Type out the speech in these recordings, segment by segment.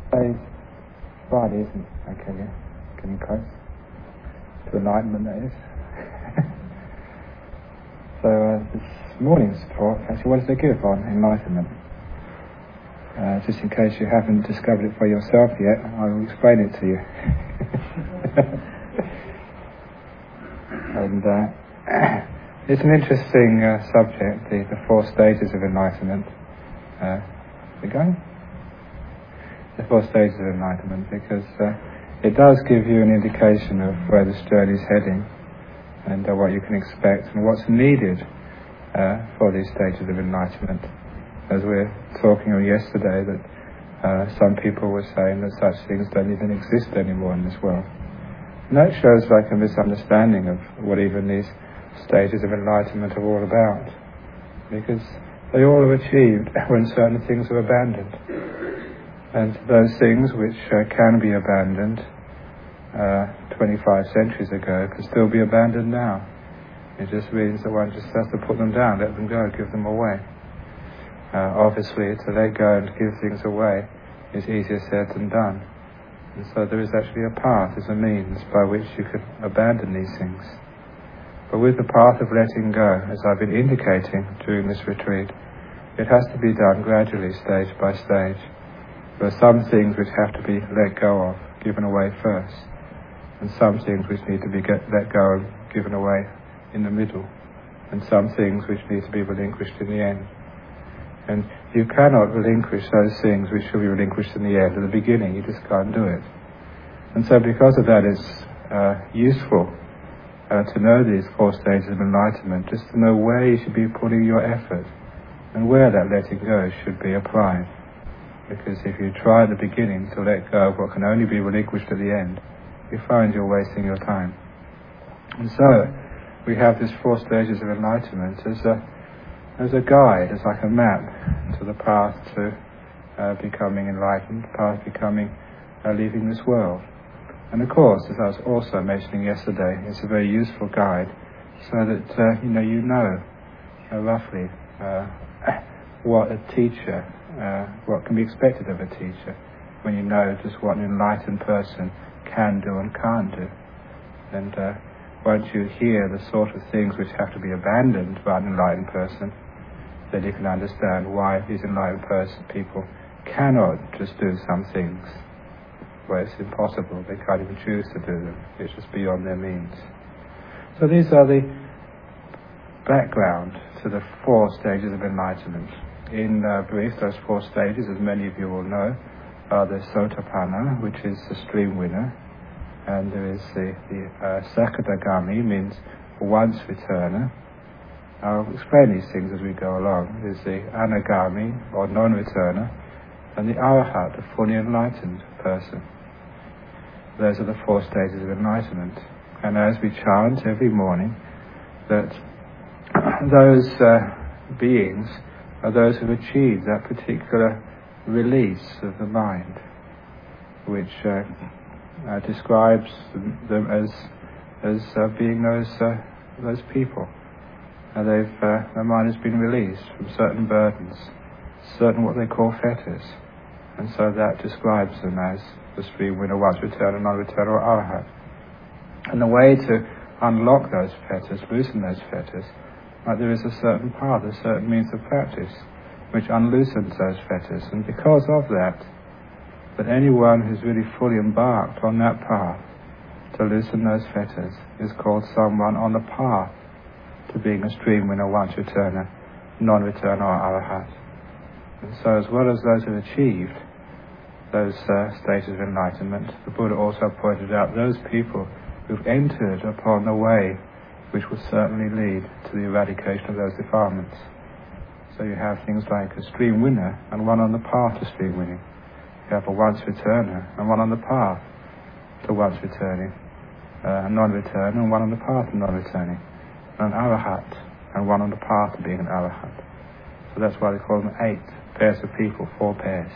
Today's Friday, isn't it? Okay, yeah. Getting close to enlightenment, that is. So this morning's talk, actually, what does it give on enlightenment? Just in case you haven't discovered it for yourself yet, I will explain it to you. And it's an interesting subject, the 4 stages of enlightenment. We going? The 4 stages of enlightenment, because it does give you an indication of where this journey is heading and what you can expect and what's needed for these stages of enlightenment. As we were talking yesterday, that some people were saying that such things don't even exist anymore in this world. And that shows like a misunderstanding of what even these stages of enlightenment are all about, because they all are achieved when certain things are abandoned. And those things which can be abandoned 25 centuries ago can still be abandoned now. It just means that one just has to put them down, let them go, give them away. Obviously, to let go and give things away is easier said than done. And so there is actually a path, as a means by which you can abandon these things. But with the path of letting go, as I've been indicating during this retreat, it has to be done gradually, stage by stage. There are some things which have to be let go of, given away first, and some things which need to be let go and given away in the middle, and some things which need to be relinquished in the end. And you cannot relinquish those things which should be relinquished in the end. At the beginning, you just can't do it. And so because of that, it's useful to know these 4 stages of enlightenment, just to know where you should be putting your effort and where that letting go should be applied. Because if you try at the beginning to let go of what can only be relinquished at the end, you find you're wasting your time. And so we have these 4 stages of enlightenment as a guide, as like a map to the path to becoming enlightened, path becoming leaving this world. And of course, as I was also mentioning yesterday, it's a very useful guide, so that you know roughly what a teacher, what can be expected of a teacher, when you know just what an enlightened person can do and can't do. And once you hear the sort of things which have to be abandoned by an enlightened person, then you can understand why these enlightened people cannot just do some things where it's impossible. They can't even choose to do them. It's just beyond their means. So these are the background to the 4 stages of enlightenment. In brief, those 4 stages, as many of you will know, are the Sotapanna, which is the stream winner, and there is the Sakadagami, means once returner. I'll explain these things as we go along. There's the Anagami, or non-returner, and the Arahat, the fully enlightened person. Those are the 4 stages of enlightenment. And as we chant every morning, that those beings are those who achieve that particular release of the mind, which describes them as being those people. Their mind has been released from certain burdens, certain what they call fetters, and so that describes them as the stream winner, once returner, non-returner, or Arahat. And the way to unlock those fetters, loosen those fetters, there is a certain path, a certain means of practice, which unloosens those fetters. And because of that anyone who's really fully embarked on that path to loosen those fetters is called someone on the path to being a stream winner, once returner, non-returner, or Arahat. And so as well as those who achieved those stages of enlightenment, the Buddha also pointed out those people who've entered upon the way which will certainly lead to the eradication of those defilements. So you have things like a stream winner and one on the path to stream winning. You have a once returner and one on the path to once returning, a non-returner and one on the path to non-returning, an Arahat and one on the path to being an Arahat. So that's why they call them 8 pairs of people, 4 pairs.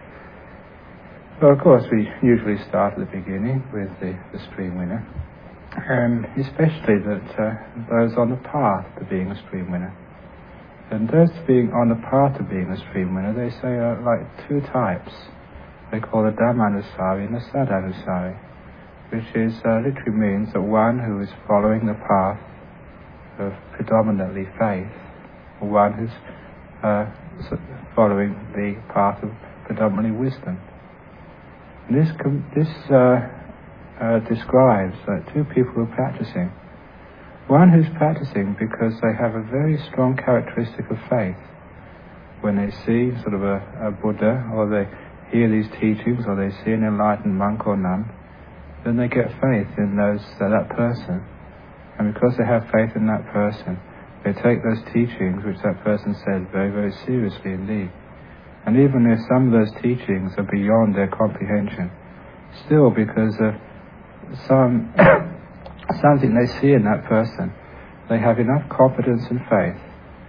So of course we usually start at the beginning with the stream winner, and especially that those on the path to being a stream winner. And those being on the path to being a stream winner, they say are like 2 types. they call the Dhammanusari and the Sadhanusari, which is literally means that one who is following the path of predominantly faith, or one who's following the path of predominantly wisdom. And this describes two people who are practicing. One who's practicing because they have a very strong characteristic of faith. When they see sort of a Buddha, or they hear these teachings, or they see an enlightened monk or nun, then they get faith in that person. And because they have faith in that person, they take those teachings which that person says very, very seriously indeed. And even if some of those teachings are beyond their comprehension, still because of something they see in that person, they have enough confidence and faith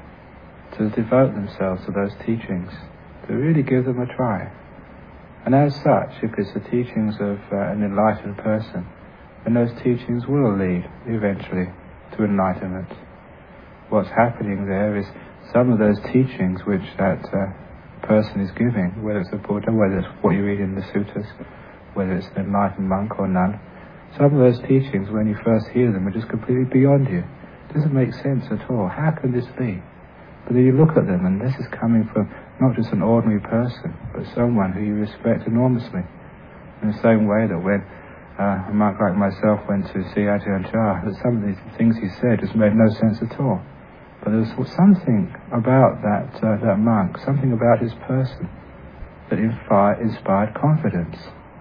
to devote themselves to those teachings, to really give them a try. And as such, if it's the teachings of an enlightened person, then those teachings will lead eventually to enlightenment. What's happening there is some of those teachings which that person is giving, whether it's a Buddha, whether it's what you read in the suttas, whether it's an enlightened monk or nun, some of those teachings, when you first hear them, are just completely beyond you. It doesn't make sense at all. How can this be? But then you look at them, and this is coming from not just an ordinary person, but someone who you respect enormously. In the same way that when a monk like myself went to see Ajahn Chah, that some of these things he said just made no sense at all. But there was something about that monk, something about his person, that inspired confidence.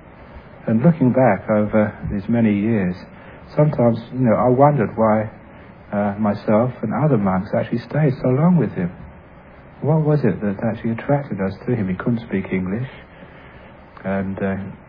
And looking back over these many years, sometimes, I wondered why myself and other monks actually stayed so long with him. What was it that actually attracted us to him? He couldn't speak English, and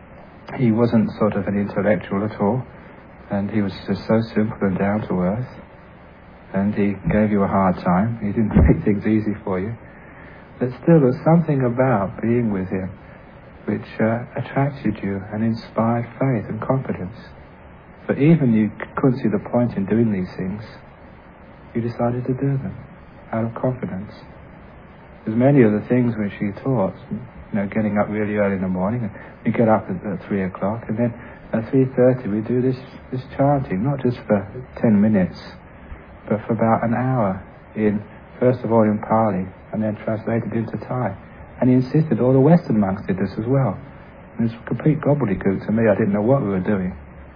he wasn't sort of an intellectual at all, and he was just so simple and down to earth, and he gave you a hard time. He didn't make things easy for you. But still, there was something about being with him which attracted you and inspired faith and confidence. For even you couldn't see the point in doing these things, you decided to do them out of confidence. There's many of the things which he taught, getting up really early in the morning, and we get up at 3 o'clock, and then at 3:30 we do this chanting, not just for 10 minutes, but for about an hour, first of all in Pali, and then translated into Thai. And he insisted all the Western monks did this as well. And it was complete gobbledygook to me. I didn't know what we were doing.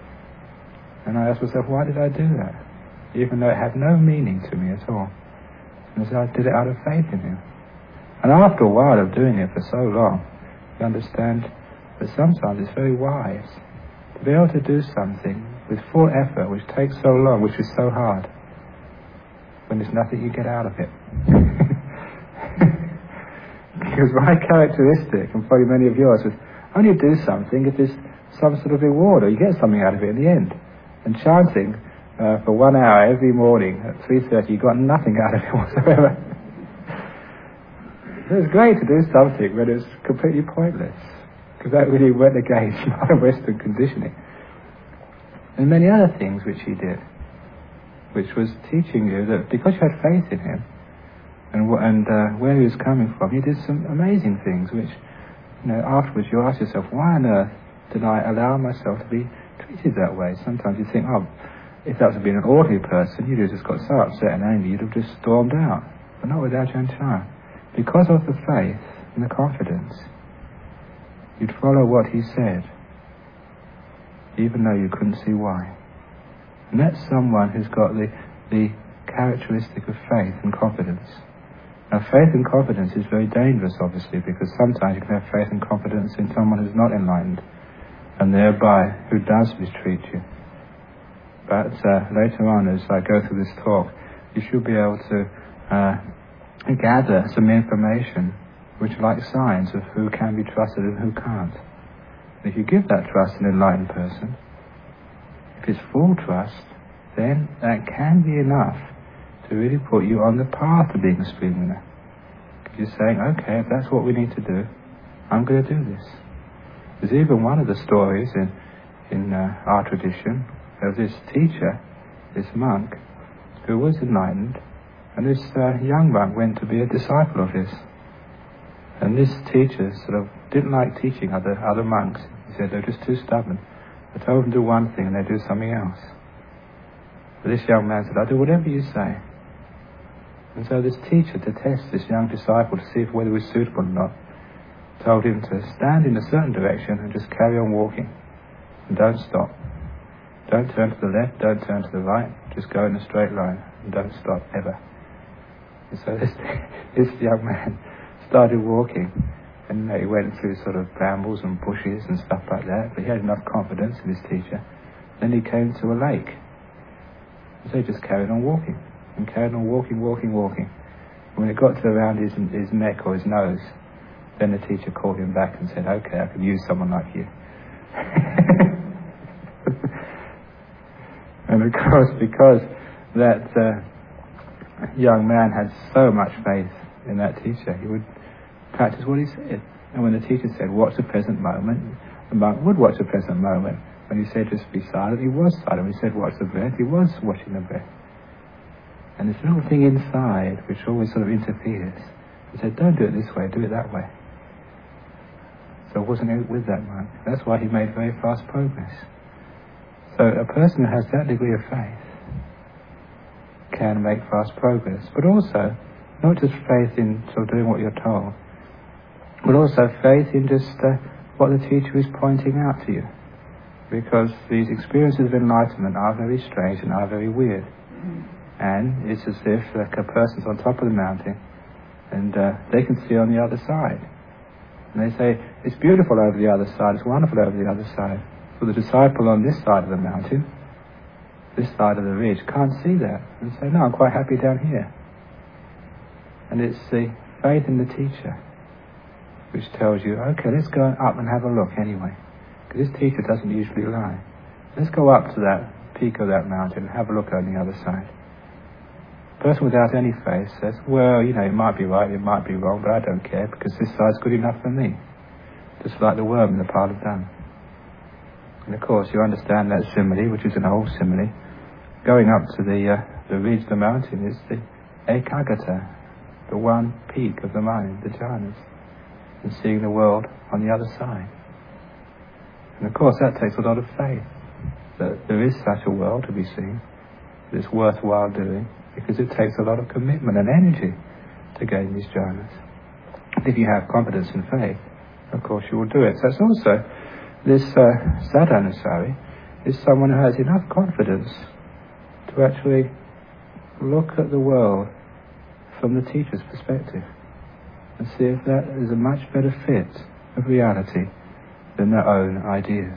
And I asked myself, why did I do that? Even though it had no meaning to me at all. And so I did it out of faith in him. And after a while of doing it for so long, you understand that sometimes it's very wise to be able to do something with full effort, which takes so long, which is so hard, when there's nothing you get out of it. Because my characteristic, and probably many of yours, is only do something if there's some sort of reward, or you get something out of it in the end. And chanting for 1 hour every morning at 3:30, you got nothing out of it whatsoever. It was great to do something, but it was completely pointless, because that really went against my Western conditioning. And many other things which he did, which was teaching you that because you had faith in him, and where he was coming from, he did some amazing things which, afterwards you ask yourself, why on earth did I allow myself to be treated that way? Sometimes you think, if that had been an ordinary person, you'd have just got so upset and angry, you'd have just stormed out. But not with Ajahn Chah. Because of the faith and the confidence, you'd follow what he said, even though you couldn't see why. And that's someone who's got the characteristic of faith and confidence. Now, faith and confidence is very dangerous, obviously, because sometimes you can have faith and confidence in someone who's not enlightened, and thereby who does mistreat you. But later on, as I go through this talk, you should be able to gather some information which are like signs of who can be trusted and who can't. And if you give that trust to an enlightened person, if it's full trust, then that can be enough to really put you on the path to being a stream winner. Because you're saying, okay, if that's what we need to do, I'm going to do this. There's even one of the stories in our tradition of this teacher, this monk, who was enlightened, and this young monk went to be a disciple of his. And this teacher sort of didn't like teaching other monks. He said they're just too stubborn. I told them to do one thing and they do something else. But this young man said, I'll do whatever you say. And so this teacher, to test this young disciple to see if whether he was suitable or not, told him to stand in a certain direction and just carry on walking. And don't stop. Don't turn to the left, don't turn to the right, just go in a straight line and don't stop ever. And so this young man started walking, and he went through sort of brambles and bushes and stuff like that, but he had enough confidence in his teacher. Then he came to a lake. And so he just carried on walking, and carried on walking. When it got to around his neck or his nose, then the teacher called him back and said, okay, I can use someone like you. And of course, because that young man had so much faith in that teacher, he would practice what he said. And when the teacher said, watch the present moment, the monk would watch the present moment. When he said, just be silent, he was silent. When he said, watch the breath, he was watching the breath. And this little thing inside, which always sort of interferes, he said, don't do it this way, do it that way. So it wasn't with that monk. That's why he made very fast progress. So a person who has that degree of faith can make fast progress. But also, not just faith in sort of doing what you're told, but also faith in just what the teacher is pointing out to you. Because these experiences of enlightenment are very strange and are very weird. And it's as if like a person's on top of the mountain and they can see on the other side. And they say, it's beautiful over the other side, it's wonderful over the other side. So the disciple on this side of the mountain, this side of the ridge, can't see that. And say, no, I'm quite happy down here. And it's the faith in the teacher which tells you, okay, let's go up and have a look anyway. Because this teacher doesn't usually lie. Let's go up to that peak of that mountain and have a look on the other side. The person without any faith says, well, you know, it might be right, it might be wrong, but I don't care because this side's good enough for me. Just like the worm in the pile of dung. And of course, you understand that simile, which is an old simile. Going up to the ridge of the mountain is the ekagata, the one peak of the mind, the jhanas, and seeing the world on the other side. And of course, that takes a lot of faith, that there is such a world to be seen, that it's worthwhile doing, because it takes a lot of commitment and energy to gain these jhanas. If you have confidence and faith, of course you will do it. So it's also, this sadhanusari is someone who has enough confidence to actually look at the world from the teacher's perspective and see if that is a much better fit of reality than their own ideas.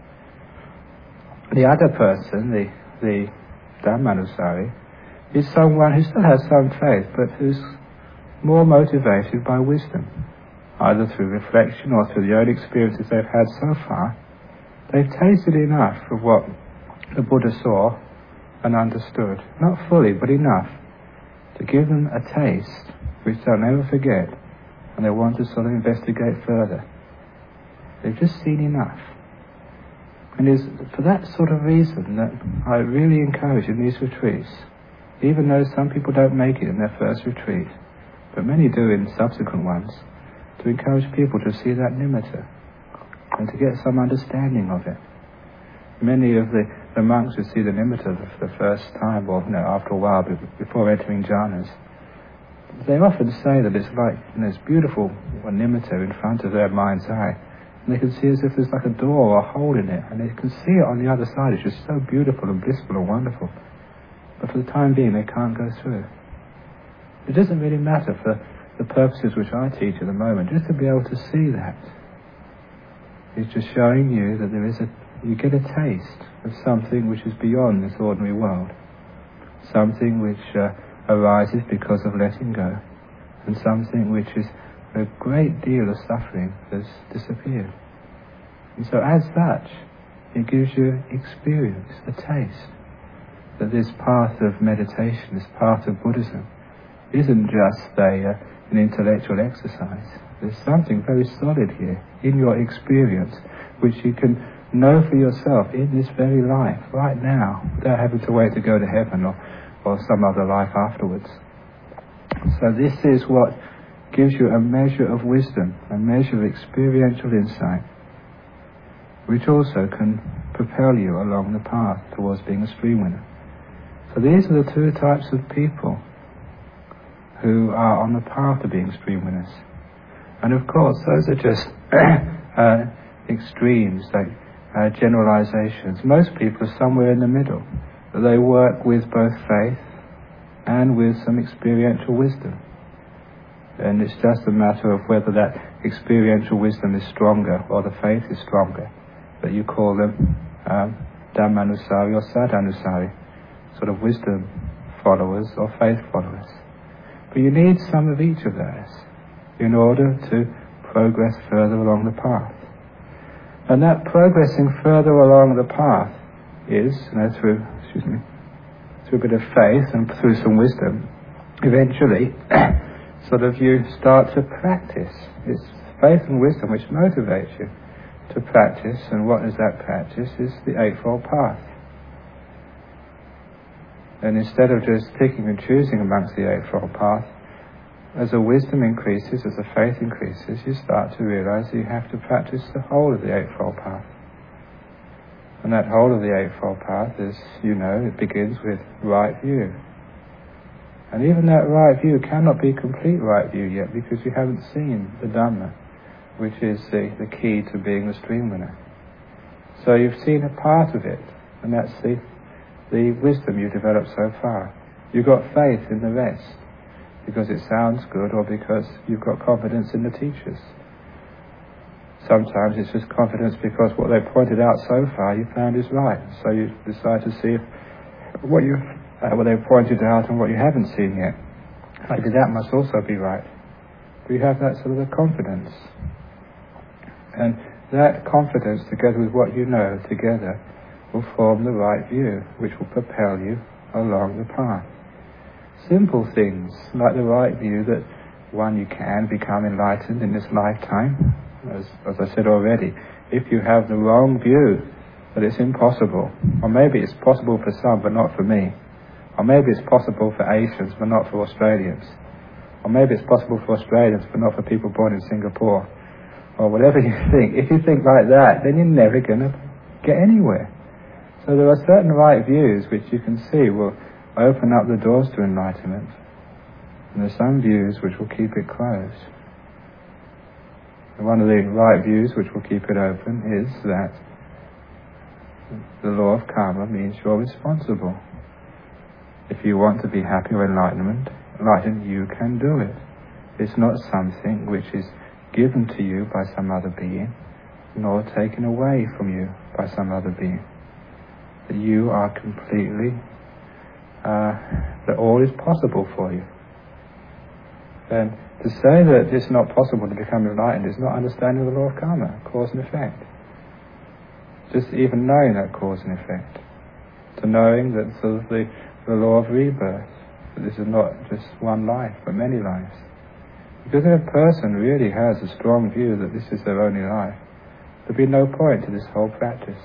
The other person, the Dhammanusari, is someone who still has some faith, but who's more motivated by wisdom, either through reflection or through the own experiences they've had so far. They've tasted enough of what the Buddha saw and understood, not fully, but enough to give them a taste which they'll never forget, and they want to sort of investigate further. They've just seen enough. And it's for that sort of reason that I really encourage in these retreats, even though some people don't make it in their first retreat, but many do in subsequent ones, to encourage people to see that nimitta and to get some understanding of it. Many of the monks who see the nimitta for the first time, or after a while, before entering jhanas, they often say that it's like this beautiful nimitta in front of their mind's eye, and they can see as if there's like a door or a hole in it, and they can see it on the other side. It's just so beautiful and blissful and wonderful. But for the time being, they can't go through. It doesn't really matter for the purposes which I teach at the moment, just to be able to see that. It's just showing you that you get a taste of something which is beyond this ordinary world. Something which arises because of letting go, and something which is a great deal of suffering has disappeared. And so as such, it gives you experience, a taste, that this path of meditation, this path of Buddhism, isn't just an intellectual exercise. There's something very solid here in your experience, which you can know for yourself in this very life, right now, without having to wait to go to heaven or some other life afterwards. So this is what gives you a measure of wisdom, a measure of experiential insight, which also can propel you along the path towards being a stream winner. So these are the two types of people who are on the path to being stream winners. And of course, those are just extremes, like generalizations. Most people are somewhere in the middle. They work with both faith and with some experiential wisdom. And it's just a matter of whether that experiential wisdom is stronger or the faith is stronger, that you call them Dhammanusari or Sadhanusari, sort of wisdom followers or faith followers. But you need some of each of those in order to progress further along the path. And that progressing further along the path is, through a bit of faith and through some wisdom, eventually sort of you start to practice. It's faith and wisdom which motivates you to practice, and what is that practice? Is the Eightfold Path. And instead of just picking and choosing amongst the Eightfold Path, as the wisdom increases, as the faith increases, you start to realize that you have to practice the whole of the Eightfold Path. And that whole of the Eightfold Path is, it begins with right view. And even that right view cannot be complete right view yet, because you haven't seen the Dhamma, which is the key to being the stream winner. So you've seen a part of it, and that's the wisdom you developed so far. You've got faith in the rest, because it sounds good or because you've got confidence in the teachers. Sometimes it's just confidence because what they pointed out so far you found is right. So you decide to see if what they've pointed out and what you haven't seen yet, maybe that must also be right. But you have that sort of a confidence. And that confidence, together with what you know together, will form the right view, which will propel you along the path. Simple things, like the right view that, one, you can become enlightened in this lifetime. As I said already, if you have the wrong view that it's impossible, or maybe it's possible for some but not for me, or maybe it's possible for Asians but not for Australians, or maybe it's possible for Australians but not for people born in Singapore, or whatever you think. If you think like that, then you're never going to get anywhere. So there are certain right views which you can see will open up the doors to enlightenment, and there's some views which will keep it closed. And one of the right views which will keep it open is that the law of karma means you're responsible. If you want to be happy or enlightened, you can do it. It's not something which is given to you by some other being, nor taken away from you by some other being. That you are completely, that all is possible for you. And to say that it's not possible to become enlightened is not understanding the law of karma, cause and effect. Just even knowing that cause and effect. To knowing that sort of the law of rebirth, that this is not just one life, but many lives. Because if a person really has a strong view that this is their only life, there'd be no point to this whole practice.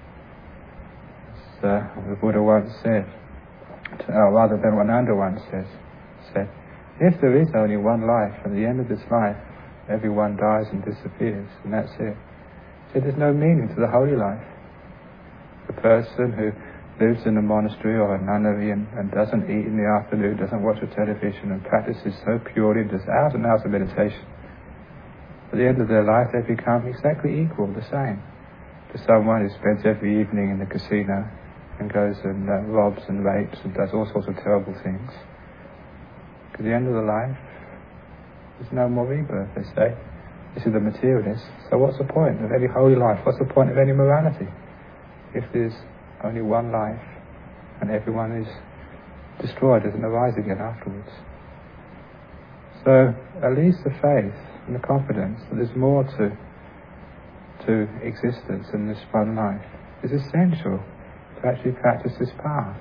As the Buddha once said, rather than Ananda once said, if there is only one life, at the end of this life, everyone dies and disappears, and that's it. So there's no meaning to the holy life. The person who lives in a monastery or a nunnery and doesn't eat in the afternoon, doesn't watch the television, and practices so purely, just hours and hours of meditation, at the end of their life they become exactly equal, the same, to someone who spends every evening in the casino and goes and robs and rapes and does all sorts of terrible things. At the end of the life, there's no more rebirth, they say. This is the materialist. So what's the point of any holy life? What's the point of any morality? If there's only one life and everyone is destroyed, doesn't arise again afterwards. So at least the faith and the confidence that there's more to existence than this one life is essential to actually practice this path.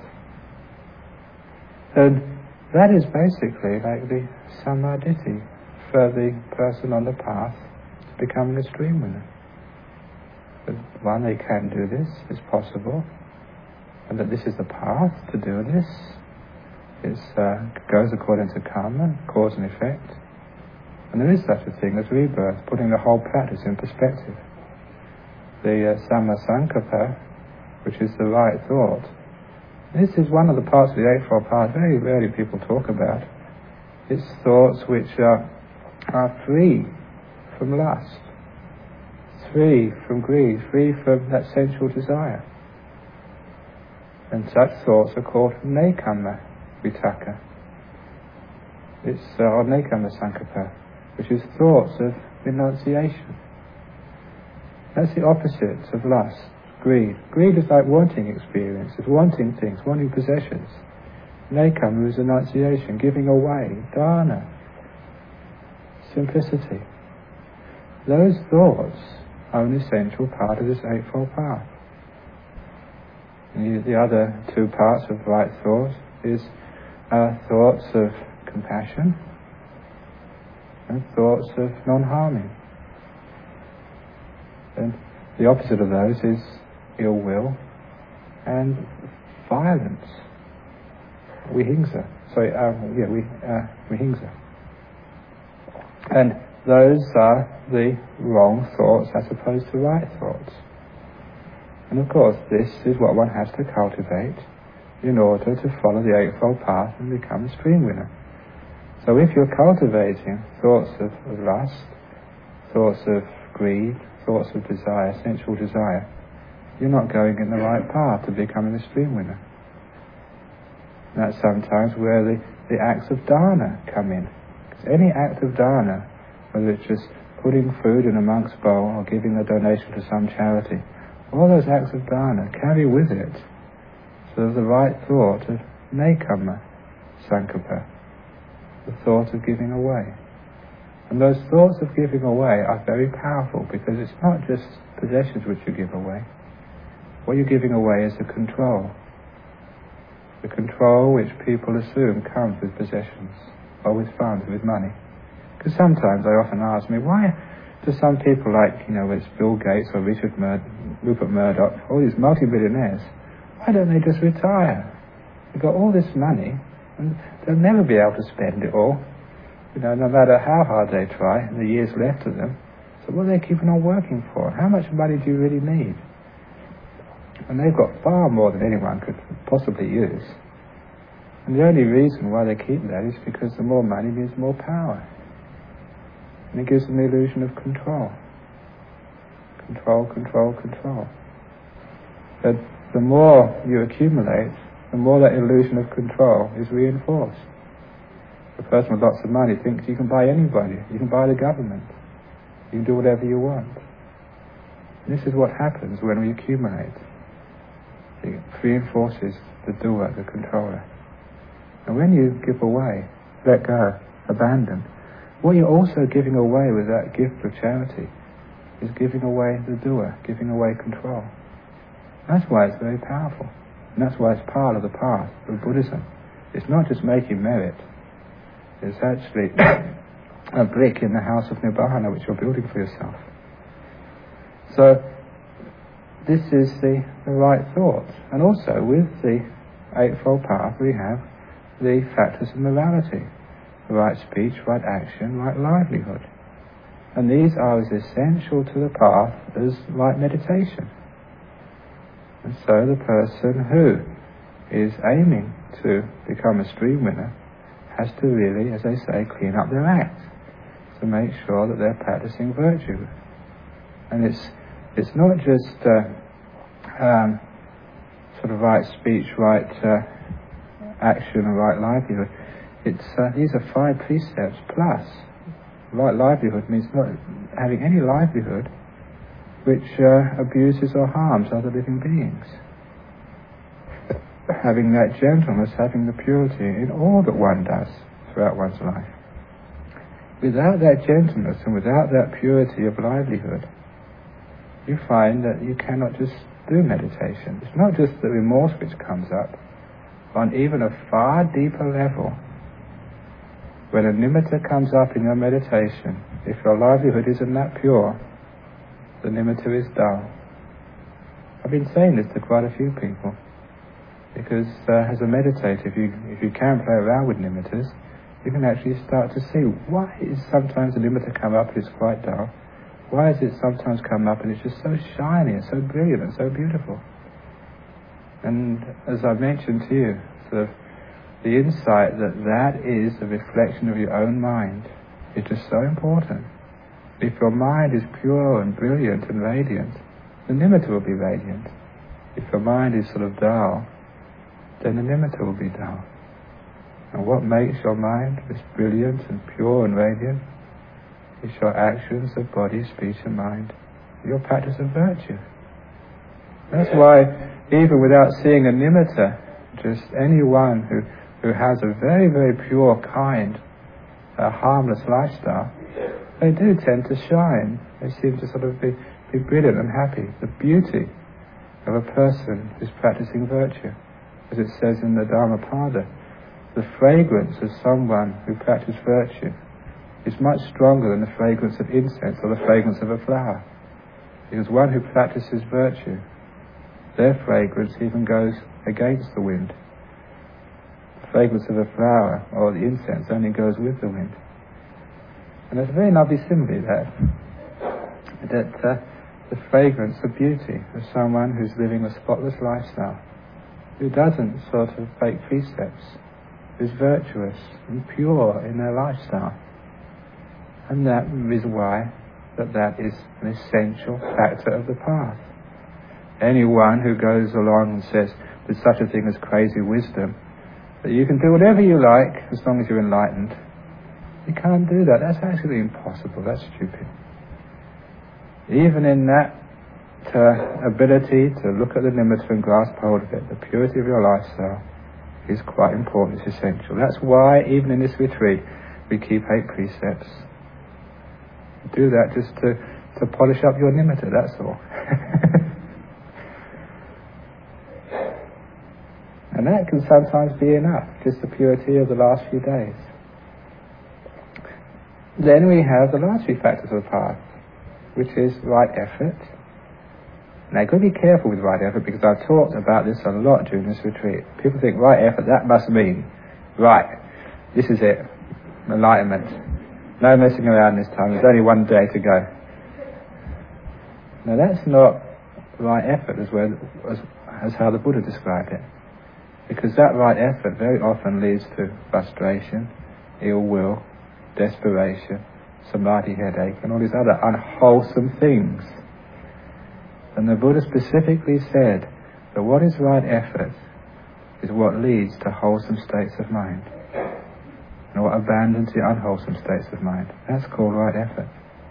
And that is basically like the samadhi for the person on the path to becoming a stream winner. That one, they can do this, it's possible, and that this is the path to do this. It goes according to karma, cause and effect. And there is such a thing as rebirth, putting the whole practice in perspective. The Samma Sankappa, which is the right thought. This is one of the parts of the Eightfold Path very rarely people talk about. It's thoughts which are free from lust, free from greed, free from that sensual desire. And such thoughts are called Nekkhamma Vitakka. It's or Nekkhamma Sankappa, which is thoughts of renunciation. That's the opposite of lust, greed. Greed is like wanting experience, it's wanting things, wanting possessions. Nekkhamma is renunciation, giving away, dana, simplicity. Those thoughts are an essential part of this Eightfold Path. The other two parts of right thought is thoughts of compassion and thoughts of non-harming. And the opposite of those is ill will and violence. Vihingsa. Vihingsa. And those are the wrong thoughts as opposed to right thoughts. And of course, this is what one has to cultivate in order to follow the Eightfold Path and become a stream winner. So if you're cultivating thoughts of lust, thoughts of greed, thoughts of desire, sensual desire, you're not going in the right path to becoming a stream winner. And that's sometimes where the acts of dana come in. Because any act of dana, whether it's just putting food in a monk's bowl or giving a donation to some charity, all those acts of dana carry with it sort of the right thought of Nekkhamma Sankappa, the thought of giving away. And those thoughts of giving away are very powerful because it's not just possessions which you give away. What you're giving away is the control. The control which people assume comes with possessions, or with funds, with money. Because sometimes they often ask me, why do some people like, whether it's Bill Gates or Rupert Murdoch, all these multi-billionaires, why don't they just retire? They've got all this money, and they'll never be able to spend it all. No matter how hard they try, and the years left of them. So what are they keeping on working for? How much money do you really need? And they've got far more than anyone could possibly use. And the only reason why they keep that is because the more money means more power. And it gives them the illusion of control. Control, control, control. But the more you accumulate, the more that illusion of control is reinforced. A person with lots of money thinks you can buy anybody, you can buy the government, you can do whatever you want. And this is what happens when we accumulate. It reinforces the doer, the controller. And when you give away, let go, abandon, what you're also giving away with that gift of charity is giving away the doer, giving away control. That's why it's very powerful. And that's why it's part of the path of Buddhism. It's not just making merit. It's actually a brick in the house of Nibbana which you're building for yourself. So this is the right thought. And also with the Eightfold Path we have the factors of morality. Right speech, right action, right livelihood. And these are as essential to the path as right meditation. And so the person who is aiming to become a stream winner has to really, as they say, clean up their act to make sure that they're practicing virtue. And it's not just sort of right speech, right action, and right livelihood. These are 5 precepts plus. Right livelihood means not having any livelihood which abuses or harms other living beings. Having that gentleness, having the purity in all that one does throughout one's life. Without that gentleness and without that purity of livelihood, you find that you cannot just do meditation. It's not just the remorse which comes up. On even a far deeper level, when a nimitta comes up in your meditation, if your livelihood isn't that pure, the nimitta is dull. I've been saying this to quite a few people, because as a meditator, if you can play around with nimittas, you can actually start to see why is sometimes the nimitta come up and it's quite dull. Why is it sometimes come up and it's just so shiny and so brilliant and so beautiful? And as I mentioned to you, sort of the insight that that is a reflection of your own mind is just so important. If your mind is pure and brilliant and radiant, the nimitta will be radiant. If your mind is sort of dull, then the nimitta will be dull. And what makes your mind this brilliant and pure and radiant is your actions of body, speech and mind, your practice of virtue. That's why, even without seeing a nimitta, just anyone who has a very, very pure, kind, harmless lifestyle, they do tend to shine. They seem to sort of be brilliant and happy. The beauty of a person who's practicing virtue, as it says in the Dhammapada, the fragrance of someone who practices virtue is much stronger than the fragrance of incense or the fragrance of a flower. Because one who practices virtue, their fragrance even goes against the wind. The fragrance of a flower or the incense only goes with the wind. And it's a very lovely simile that the fragrance of beauty of someone who's living a spotless lifestyle, who doesn't sort of break precepts, who's virtuous and pure in their lifestyle. And that is why that is an essential factor of the path. Anyone who goes along and says there's such a thing as crazy wisdom, that you can do whatever you like as long as you're enlightened, you can't do that. That's actually impossible. That's stupid. Even in that ability to look at the nimitta and grasp hold of it, the purity of your lifestyle is quite important. It's essential. That's why even in this retreat we keep 8 precepts. Do that just to polish up your nimitta, that's all. And that can sometimes be enough, just the purity of the last few days. Then we have the last 3 factors of the path, which is right effort. Now you've got to be careful with right effort, because I've talked about this a lot during this retreat. People think right effort, that must mean, right, this is it, enlightenment. No messing around this time, there's only one day to go. Now that's not right effort as how the Buddha described it. Because that right effort very often leads to frustration, ill will, desperation, samadhi headache, and all these other unwholesome things. And the Buddha specifically said that what is right effort is what leads to wholesome states of mind, and what abandons the unwholesome states of mind. That's called right effort.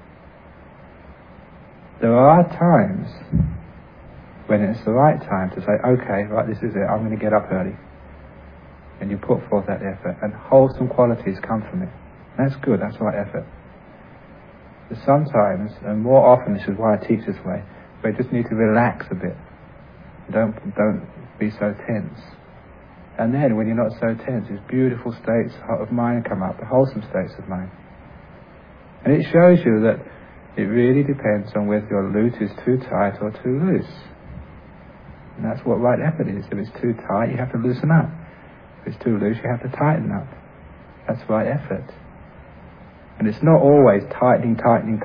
There are times when it's the right time to say, okay, right, this is it, I'm going to get up early. And you put forth that effort, and wholesome qualities come from it. That's good, that's right effort. But sometimes, and more often, this is why I teach this way, we just need to relax a bit. Don't be so tense. And then, when you're not so tense, these beautiful states of mind come up, the wholesome states of mind. And it shows you that it really depends on whether your lute is too tight or too loose. And that's what right effort is. If it's too tight, you have to loosen up. If it's too loose, you have to tighten up. That's right effort. And it's not always tightening,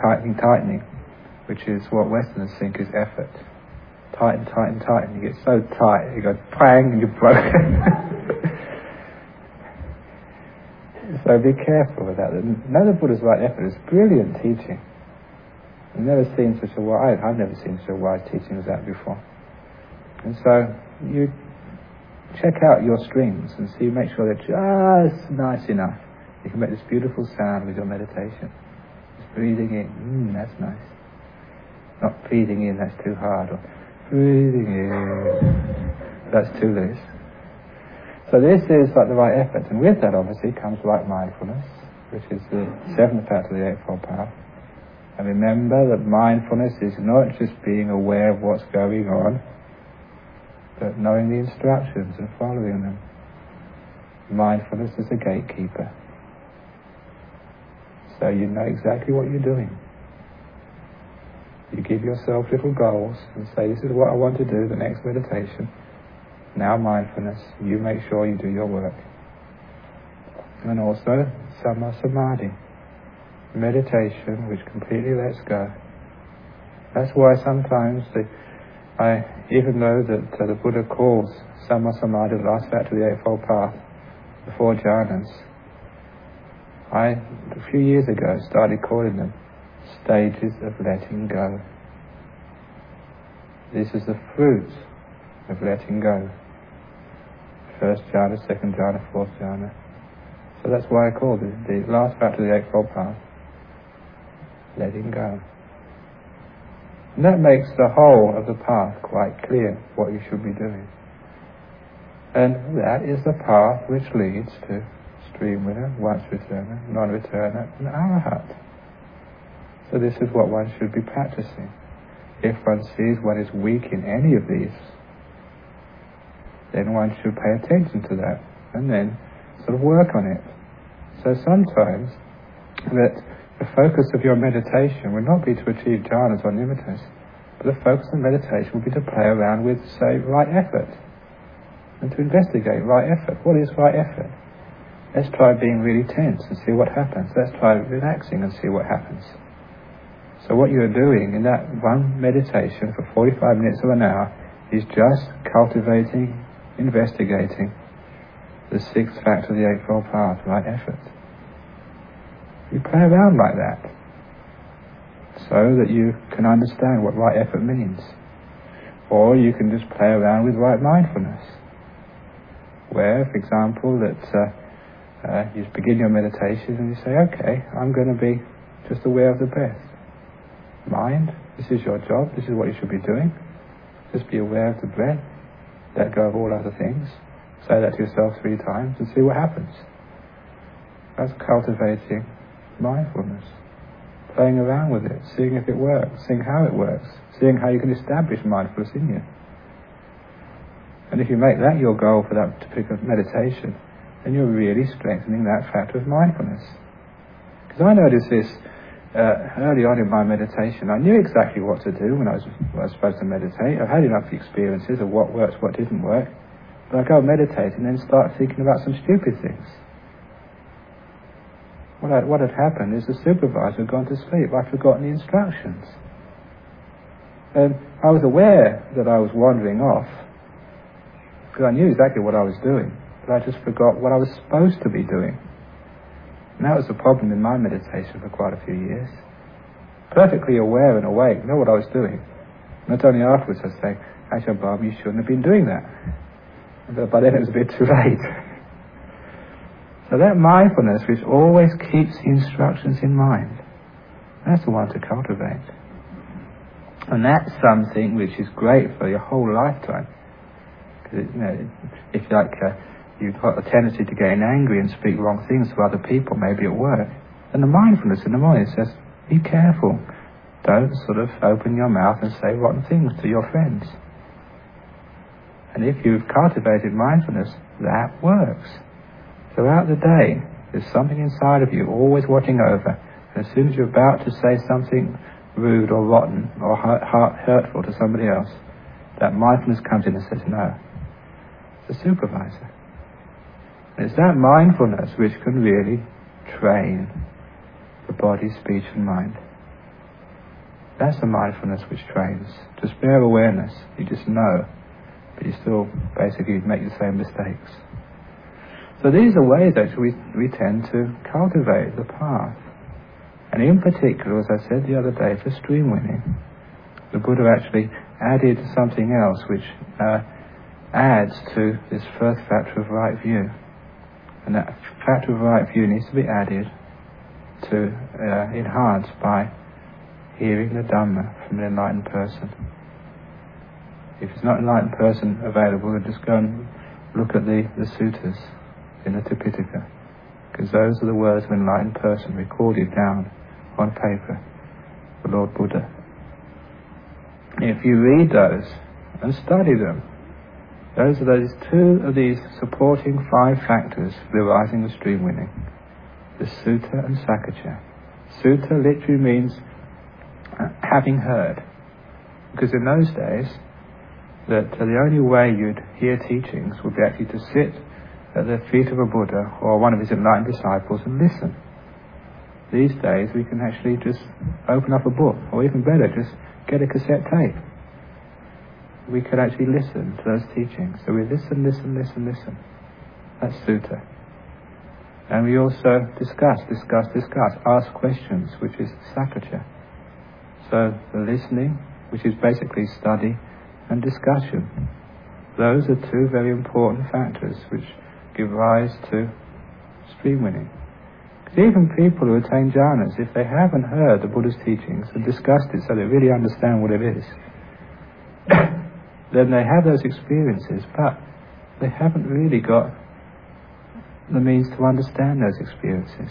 which is what Westerners think is effort. Tighten. You get so tight, you go bang and you're broken. So be careful with that. Know the Buddha's right effort is brilliant teaching. I've never seen such a wise teaching as that before. And so you check out your strings and see, make sure they're just nice enough. You can make this beautiful sound with your meditation. Just breathing in, that's nice. Not breathing in, that's too hard. Or breathing in, that's too loose. So this is like the right effort. And with that obviously comes right mindfulness, which is the 7th factor of the Eightfold Path. And remember that mindfulness is not just being aware of what's going on, but knowing the instructions and following them. Mindfulness is a gatekeeper. So you know exactly what you're doing. You give yourself little goals and say, this is what I want to do the next meditation. Now mindfulness, you make sure you do your work. and also Samma Samadhi, meditation which completely lets go. That's why sometimes I even know that the Buddha calls Samma Samadhi the last factor of the Eightfold Path, the 4 jhanas. I, a few years ago, started calling them stages of letting go. This is the fruit of letting go. First jhana, second jhana, fourth jhana. So that's why I called it the last factor of the Eightfold Path, letting go. And that makes the whole of the path quite clear, what you should be doing. And that is the path which leads to stream winner, once returner, non-returner, and arahat. So this is what one should be practicing. If one sees one is weak in any of these, then one should pay attention to that and then sort of work on it. So sometimes that the focus of your meditation will not be to achieve jhanas or nimittas, but the focus of meditation will be to play around with, say, right effort, and to investigate right effort. What is right effort? Let's try being really tense and see what happens. Let's try relaxing and see what happens. So what you're doing in that one meditation for 45 minutes or an hour is just cultivating, investigating the 6th factor of the Eightfold Path, right effort. You play around like that so that you can understand what right effort means. Or you can just play around with right mindfulness, where, for example, that you begin your meditation and you say, okay, I'm going to be just aware of the breath. Mind, this is your job, this is what you should be doing. Just be aware of the breath, let go of all other things. Say that to yourself 3 times and see what happens. That's cultivating mindfulness. Playing around with it, seeing if it works, seeing how it works, seeing how you can establish mindfulness in you. And if you make that your goal for that particular meditation, then you're really strengthening that factor of mindfulness. Because I noticed this early on in my meditation. I knew exactly what to do when I was supposed to meditate. I've had enough experiences of what works, what didn't work. But I go meditate and then start thinking about some stupid things. What had happened is the supervisor had gone to sleep. I'd forgotten the instructions. And I was aware that I was wandering off, because I knew exactly what I was doing, but I just forgot what I was supposed to be doing. And that was the problem in my meditation for quite a few years. Perfectly aware and awake, know what I was doing. Not only afterwards I say, actually, Bob, you shouldn't have been doing that. But by then it was a bit too late. So that mindfulness which always keeps the instructions in mind, that's the one to cultivate. And that's something which is great for your whole lifetime. Because, if you've got a tendency to get angry and speak wrong things to other people, maybe at work, then the mindfulness in the morning says, be careful. Don't sort of open your mouth and say rotten things to your friends. And if you've cultivated mindfulness, that works. Throughout the day, there's something inside of you always watching over. And as soon as you're about to say something rude or rotten or hurtful to somebody else, that mindfulness comes in and says, no. It's a supervisor. And it's that mindfulness which can really train the body, speech and mind. That's the mindfulness which trains. Just bare awareness. You just know, but you still basically make the same mistakes. So these are ways actually we tend to cultivate the path. And in particular, as I said the other day, for stream winning, the Buddha actually added something else which adds to this first factor of right view. And that factor of right view needs to be added to enhanced by hearing the Dhamma from an enlightened person. If there's not an enlightened person available, then just go and look at the suttas in the Tipitaka, because those are the words of an enlightened person recorded down on paper for Lord Buddha. If you read those and study them, those are two of these supporting 5 factors realizing the stream winning. The Sutta and Sakhaca. Sutta literally means having heard. Because in those days, that the only way you'd hear teachings would be actually to sit at the feet of a Buddha or one of his enlightened disciples and listen. These days we can actually just open up a book, or even better, just get a cassette tape. We can actually listen to those teachings. So we listen. That's sutta. And we also discuss, ask questions, which is sakacca. So the listening, which is basically study, and discussion. Those are two very important factors which give rise to stream winning. Because even people who attain jhanas, if they haven't heard the Buddha's teachings and discussed it so they really understand what it is, then they have those experiences, but they haven't really got the means to understand those experiences.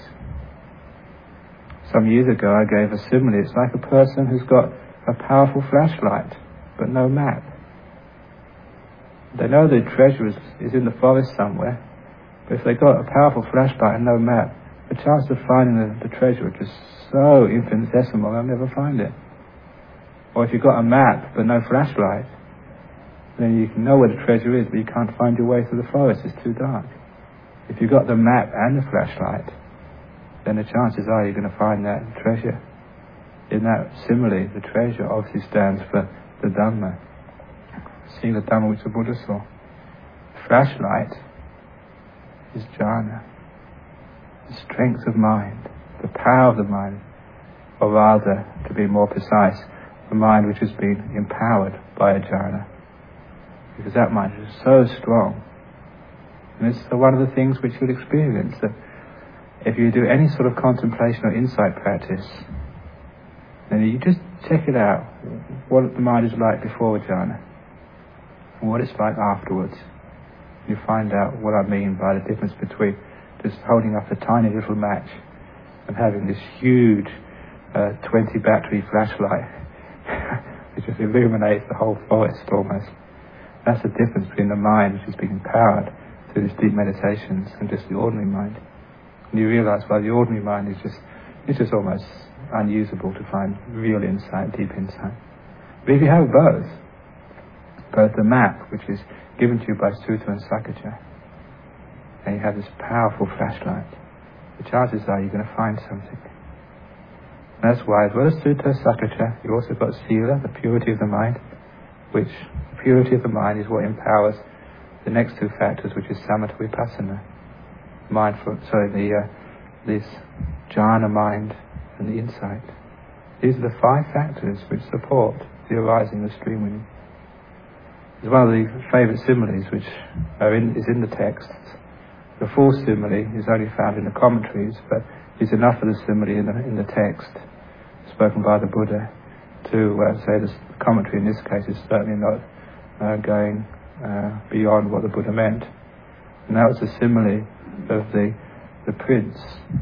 Some years ago I gave a simile. It's like a person who's got a powerful flashlight but no map. They know the treasure is in the forest somewhere, but if they've got a powerful flashlight and no map, the chance of finding the treasure is just so infinitesimal they'll never find it. Or if you've got a map but no flashlight, then you can know where the treasure is, but you can't find your way through the forest, it's too dark. If you've got the map and the flashlight, then the chances are you're going to find that treasure. In that simile, the treasure obviously stands for the Dhamma. Seeing the Dhamma which the Buddha saw. The flashlight is jhana. The strength of mind, the power of the mind, or rather, to be more precise, the mind which has been empowered by a jhana. Because that mind is so strong. And it's one of the things which you'll experience, that if you do any sort of contemplation or insight practice, then you just check it out, what the mind is like before jhana, and what it's like afterwards. You find out what I mean by the difference between just holding up a tiny little match and having this huge 20 battery flashlight which just illuminates the whole forest almost. That's the difference between the mind which is being empowered through these deep meditations and just the ordinary mind. And you realise, well, the ordinary mind is just almost unusable to find real insight, deep insight. But if you have both the map, which is given to you by sutta and sakacca, and you have this powerful flashlight, the chances are you're going to find something. And that's why, as well as sutta, sakacca, you've also got sila, the purity of the mind, which the purity of the mind is what empowers the next two factors, which is samatha vipassana. This jhana mind and the insight. These are the 5 factors which support the arising of stream winning. It's one of the favourite similes which is in the texts. The full simile is only found in the commentaries, but it's enough of the simile in the text spoken by the Buddha to say the commentary in this case is certainly not going beyond what the Buddha meant. And that was the simile of the prince.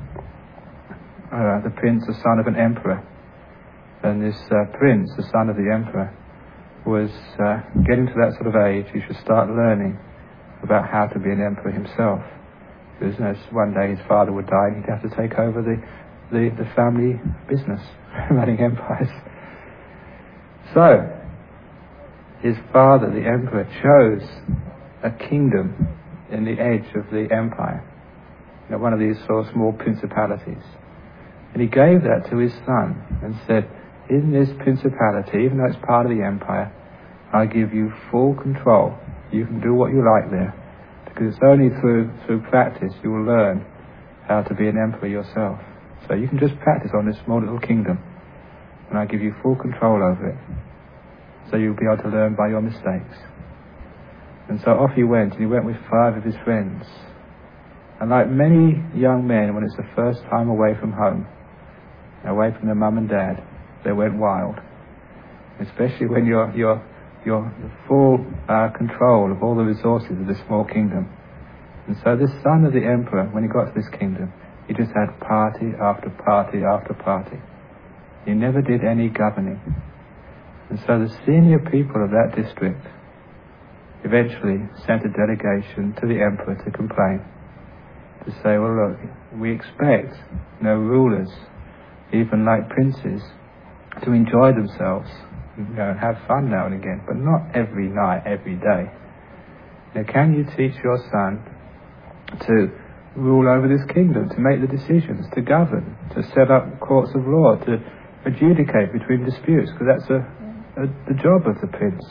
The prince, the son of an emperor. And this prince, the son of the emperor, was getting to that sort of age he should start learning about how to be an emperor himself. Because one day his father would die and he'd have to take over the family business, running empires. So, his father, the emperor, chose a kingdom in the edge of the empire. One of these sort of small principalities. And he gave that to his son and said, in this principality, even though it's part of the empire, I give you full control. You can do what you like there. Because it's only through practice you will learn how to be an emperor yourself. So you can just practice on this small little kingdom, and I give you full control over it. So you'll be able to learn by your mistakes. And so off he went, and he went with 5 of his friends. And like many young men, when it's the first time away from home, away from their mum and dad, they went wild. Especially when you're full control of all the resources of this small kingdom. And so this son of the emperor, when he got to this kingdom, he just had party after party after party. He never did any governing. And so the senior people of that district eventually sent a delegation to the emperor to complain. To say, well look, we expect rulers, even like princes, to enjoy themselves, and have fun now and again, but not every night, every day. Now, can you teach your son to rule over this kingdom, to make the decisions, to govern, to set up courts of law, to adjudicate between disputes, because that's the job of the prince.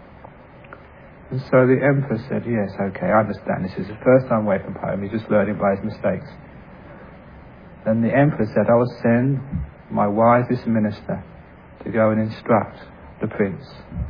And so the emperor said, yes, okay, I understand. This is the first time away from home. He's just learning by his mistakes. Then the emperor said, I will send my wisest minister to go and instruct the prince.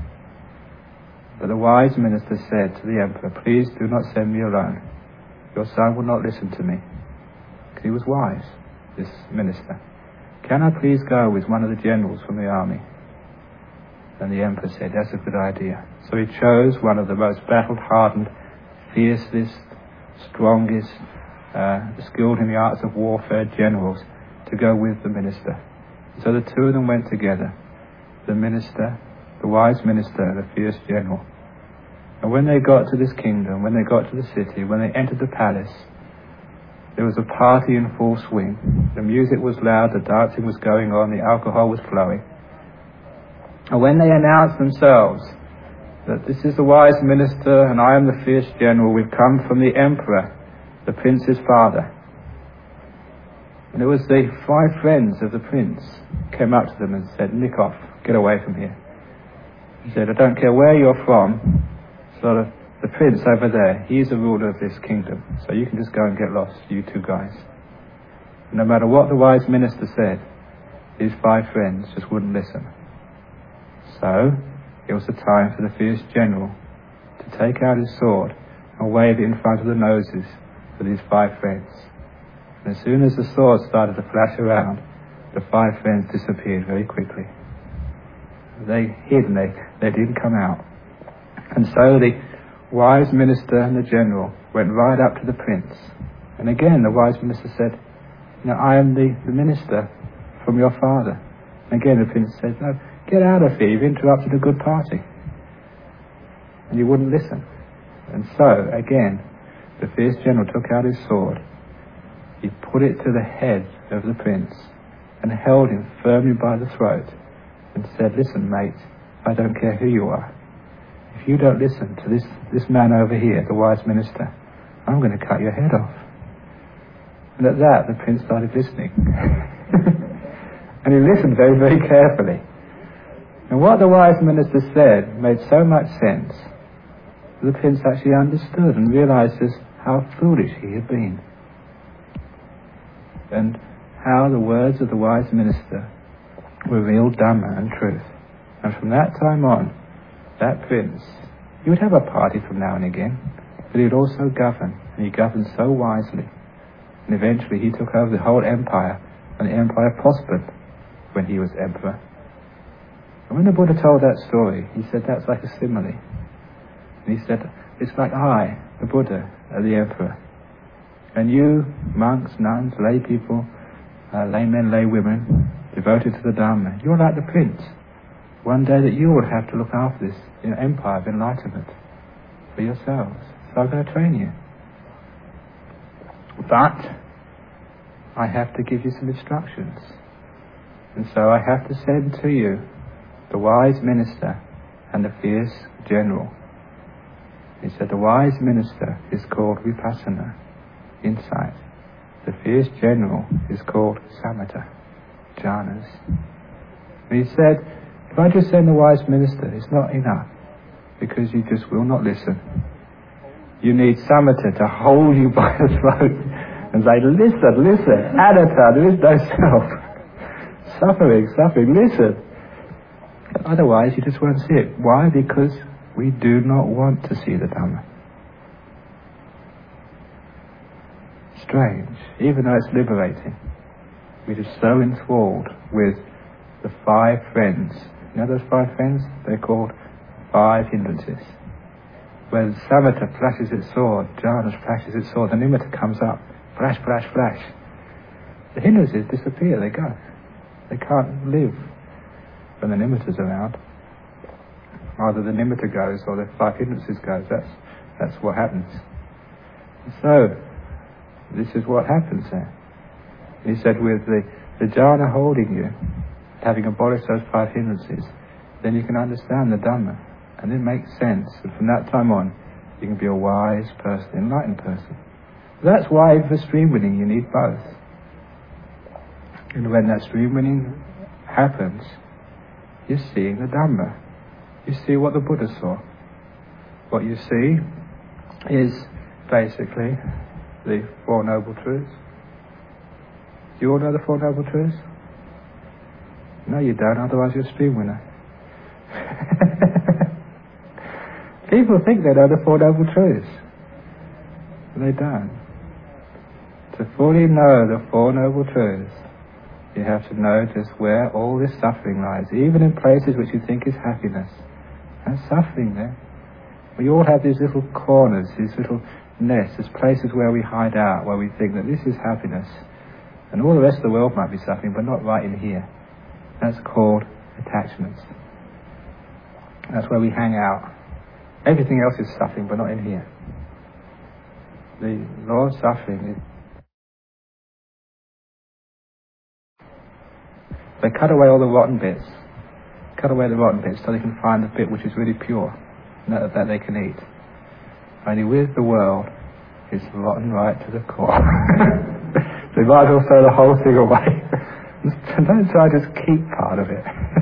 But the wise minister said to the emperor, please do not send me alone. Your son will not listen to me. Because he was wise, this minister. Can I please go with one of the generals from the army? And the emperor said, that's a good idea. So he chose one of the most battle-hardened, fiercest, strongest, skilled in the arts of warfare generals to go with the minister. So the two of them went together, the minister, the wise minister, and the fierce general. And when they got to this kingdom, when they got to the city, when they entered the palace, there was a party in full swing. The music was loud, the dancing was going on, the alcohol was flowing. And when they announced themselves that this is the wise minister and I am the fierce general, we've come from the emperor, the prince's father. And it was the 5 friends of the prince came up to them and said, nick off, get away from here. He said, I don't care where you're from, sort of the prince over there, he's the ruler of this kingdom, so you can just go and get lost, you 2 guys. And no matter what the wise minister said, these 5 friends just wouldn't listen. So it was the time for the fierce general to take out his sword and wave it in front of the noses of these 5 friends. And as soon as the sword started to flash around, the 5 friends disappeared very quickly. They hid and they didn't come out. And so the wise minister and the general went right up to the prince. And again the wise minister said, I am the minister from your father. And again the prince said, no, get out of here, you've interrupted a good party. And you wouldn't listen. And so, again, the fierce general took out his sword. He put it to the head of the prince and held him firmly by the throat and said, listen, mate, I don't care who you are. If you don't listen to this man over here, the wise minister, I'm going to cut your head off. And at that, the prince started listening. And he listened very, very carefully. And what the wise minister said made so much sense that the prince actually understood and realized just how foolish he had been. And how the words of the wise minister were real Dhamma and truth. And from that time on, that prince, he would have a party from now and again, but he would also govern, and he governed so wisely. And eventually he took over the whole empire, and the empire prospered when he was emperor. And when the Buddha told that story, he said that's like a simile. And he said, it's like I, the Buddha, are the emperor. And you, monks, nuns, lay people, laymen, laywomen, devoted to the Dhamma, you're like the prince. One day that you will have to look after this empire of enlightenment for yourselves. So I'm going to train you. But I have to give you some instructions. And so I have to send to you the wise minister and the fierce general. He said the wise minister is called Vipassana, insight. The fierce general is called Samatha, jhanas. And he said, if I just send the wise minister, it's not enough, because you just will not listen. You need Samatha to hold you by the throat and say, listen, anatta, there is no self. Suffering, listen. Otherwise, you just won't see it. Why? Because we do not want to see the Dhamma. Strange, even though it's liberating. We're just so enthralled with the 5 friends. You know those 5 friends? They're called 5 hindrances. When Samatha flashes its sword, jhanas flashes its sword, the nimitta comes up. Flash, flash, flash. The hindrances disappear, they go. They can't live when the nimitta's around. Either the nimitta goes or the 5 hindrances goes. That's what happens. So, this is what happens there. He said with the jhana holding you, having abolished those 5 hindrances, then you can understand the Dhamma, and it makes sense. And from that time on, you can be a wise person, enlightened person. So that's why for stream winning you need both. And when that stream winning happens, you're seeing the Dhamma. You see what the Buddha saw. What you see is basically the Four Noble Truths. Do you all know the Four Noble Truths? No, you don't, otherwise you're a stream winner. People think they know the Four Noble Truths. They don't. To fully know the Four Noble Truths, you have to know just where all this suffering lies, even in places which you think is happiness. There's suffering there. We all have these little corners, these little nests, these places where we hide out, where we think that this is happiness. And all the rest of the world might be suffering, but not right in here. That's called attachments. That's where we hang out. Everything else is suffering, but not in here. The law of suffering is... They cut away all the rotten bits. Cut away the rotten bits so they can find the bit which is really pure, that they can eat. Only with the world, it's rotten right to the core. So you might as well throw the whole thing away. Don't try to just keep part of it.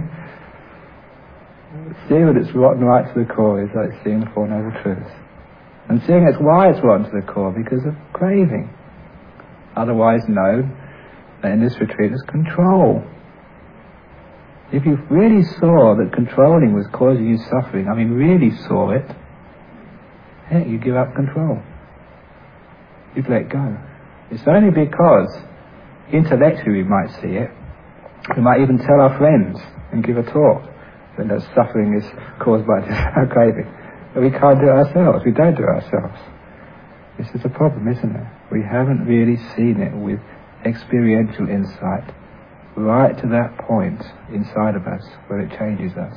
Seeing that it's rotten right to the core is like seeing the Four Noble Truths. And seeing it's why it's rotten to the core, because of craving. Otherwise known in this retreat as control. If you really saw that controlling was causing you suffering, really saw it, heck, you give up control. You'd let go. It's only because intellectually we might see it, we might even tell our friends and give a talk that suffering is caused by this craving. But we can't do it ourselves. We don't do it ourselves. This is a problem, isn't it? We haven't really seen it with experiential insight right to that point inside of us where it changes us.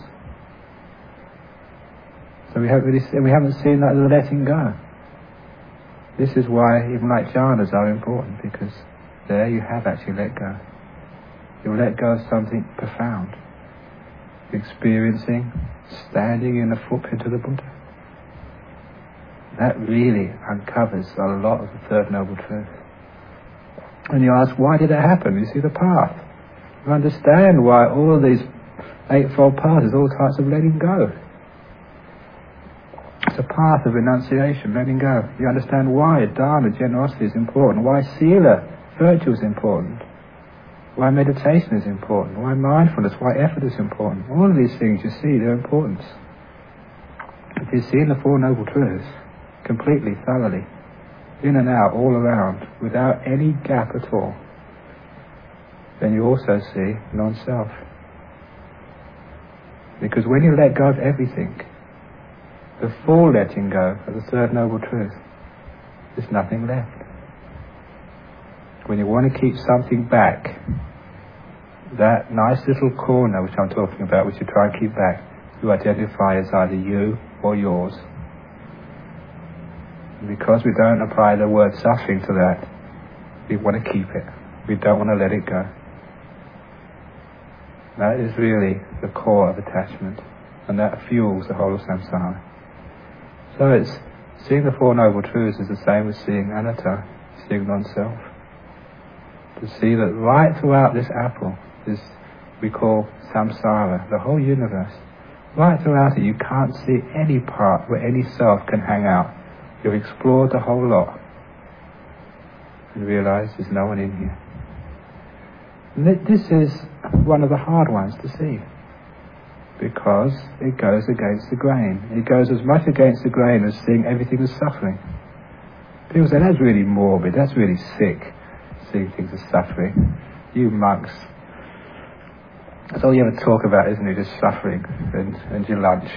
So we haven't seen that letting go. This is why even like jhanas are important, because there you have actually let go. You let go of something profound. Experiencing, standing in the footprint of the Buddha. That really uncovers a lot of the Third Noble Truth. And you ask, why did that happen? You see the path. You understand why all of these Eightfold Paths is all types of letting go. It's a path of renunciation, letting go. You understand why Dharma, generosity is important, why Sila, virtue is important, why meditation is important, why mindfulness, why effort is important. All of these things you see their importance. If you see in the Four Noble Truths, completely, thoroughly, in and out, all around, without any gap at all, then you also see non-self. Because when you let go of everything, the full letting go of the Third Noble Truth, there's nothing left. When you want to keep something back, that nice little corner which I'm talking about, which you try and keep back, you identify as either you or yours. And because we don't apply the word suffering to that, we want to keep it. We don't want to let it go. That is really the core of attachment, and that fuels the whole of samsara. So it's seeing the Four Noble Truths is the same as seeing anatta, seeing non-self. To see that right throughout this apple, this we call samsara, the whole universe, right throughout it you can't see any part where any self can hang out. You've explored the whole lot and realize there's no one in here. And this is one of the hard ones to see, because it goes against the grain. It goes as much against the grain as seeing everything as suffering. People say, that's really morbid, that's really sick, seeing things as suffering. You monks, that's all you ever talk about, isn't it? Just suffering and your lunch.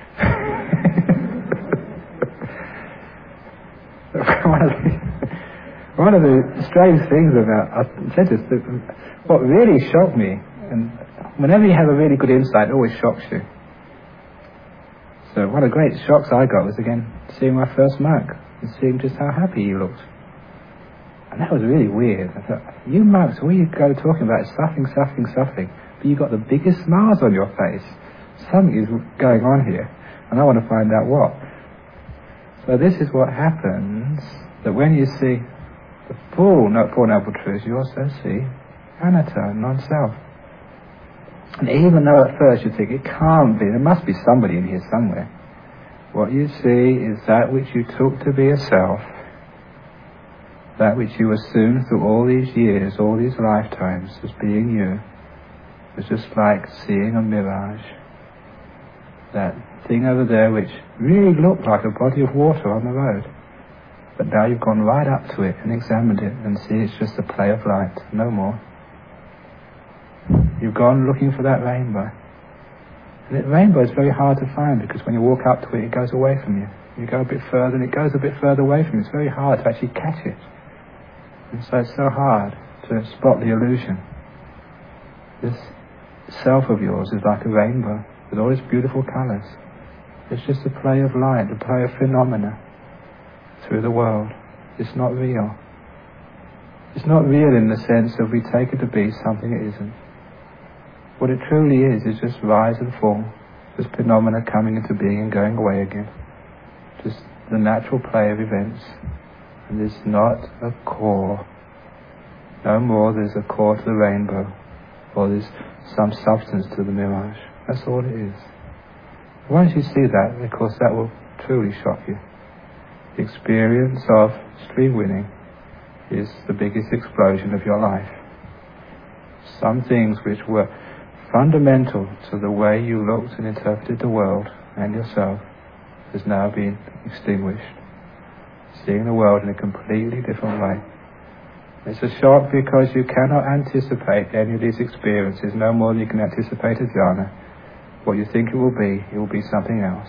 One of the strange things about what really shocked me, and whenever you have a really good insight, it always shocks you. So one of the great shocks I got was again seeing my first monk and seeing just how happy he looked. And that was really weird. I thought, you monks, all you go talking about is suffering, suffering, suffering, but you've got the biggest smiles on your face. Something is going on here, and I want to find out what. So this is what happens, that when you see the full Four Noble Truths, you also see anatta, non-self. And even though at first you think, it can't be, there must be somebody in here somewhere, what you see is that which you took to be a self, that which you assumed through all these years, all these lifetimes as being you, was just like seeing a mirage. That thing over there which really looked like a body of water on the road, but now you've gone right up to it and examined it and see it's just a play of light, no more. You've gone looking for that rainbow. And that rainbow is very hard to find, because when you walk up to it, it goes away from you. You go a bit further and it goes a bit further away from you. It's very hard to actually catch it. And so it's so hard to spot the illusion. This self of yours is like a rainbow with all its beautiful colours. It's just a play of light, a play of phenomena through the world. It's not real. It's not real in the sense of we take it to be something it isn't. What it truly is just rise and fall, just phenomena coming into being and going away again. Just the natural play of events. And there's not a core. No more there's a core to the rainbow, or there's some substance to the mirage. That's all it is. Once you see that, of course, that will truly shock you. The experience of stream winning is the biggest explosion of your life. Some things which were fundamental to the way you looked and interpreted the world and yourself has now been extinguished. Seeing the world in a completely different way. It's a shock because you cannot anticipate any of these experiences no more than you can anticipate a jhana. What you think it will be something else.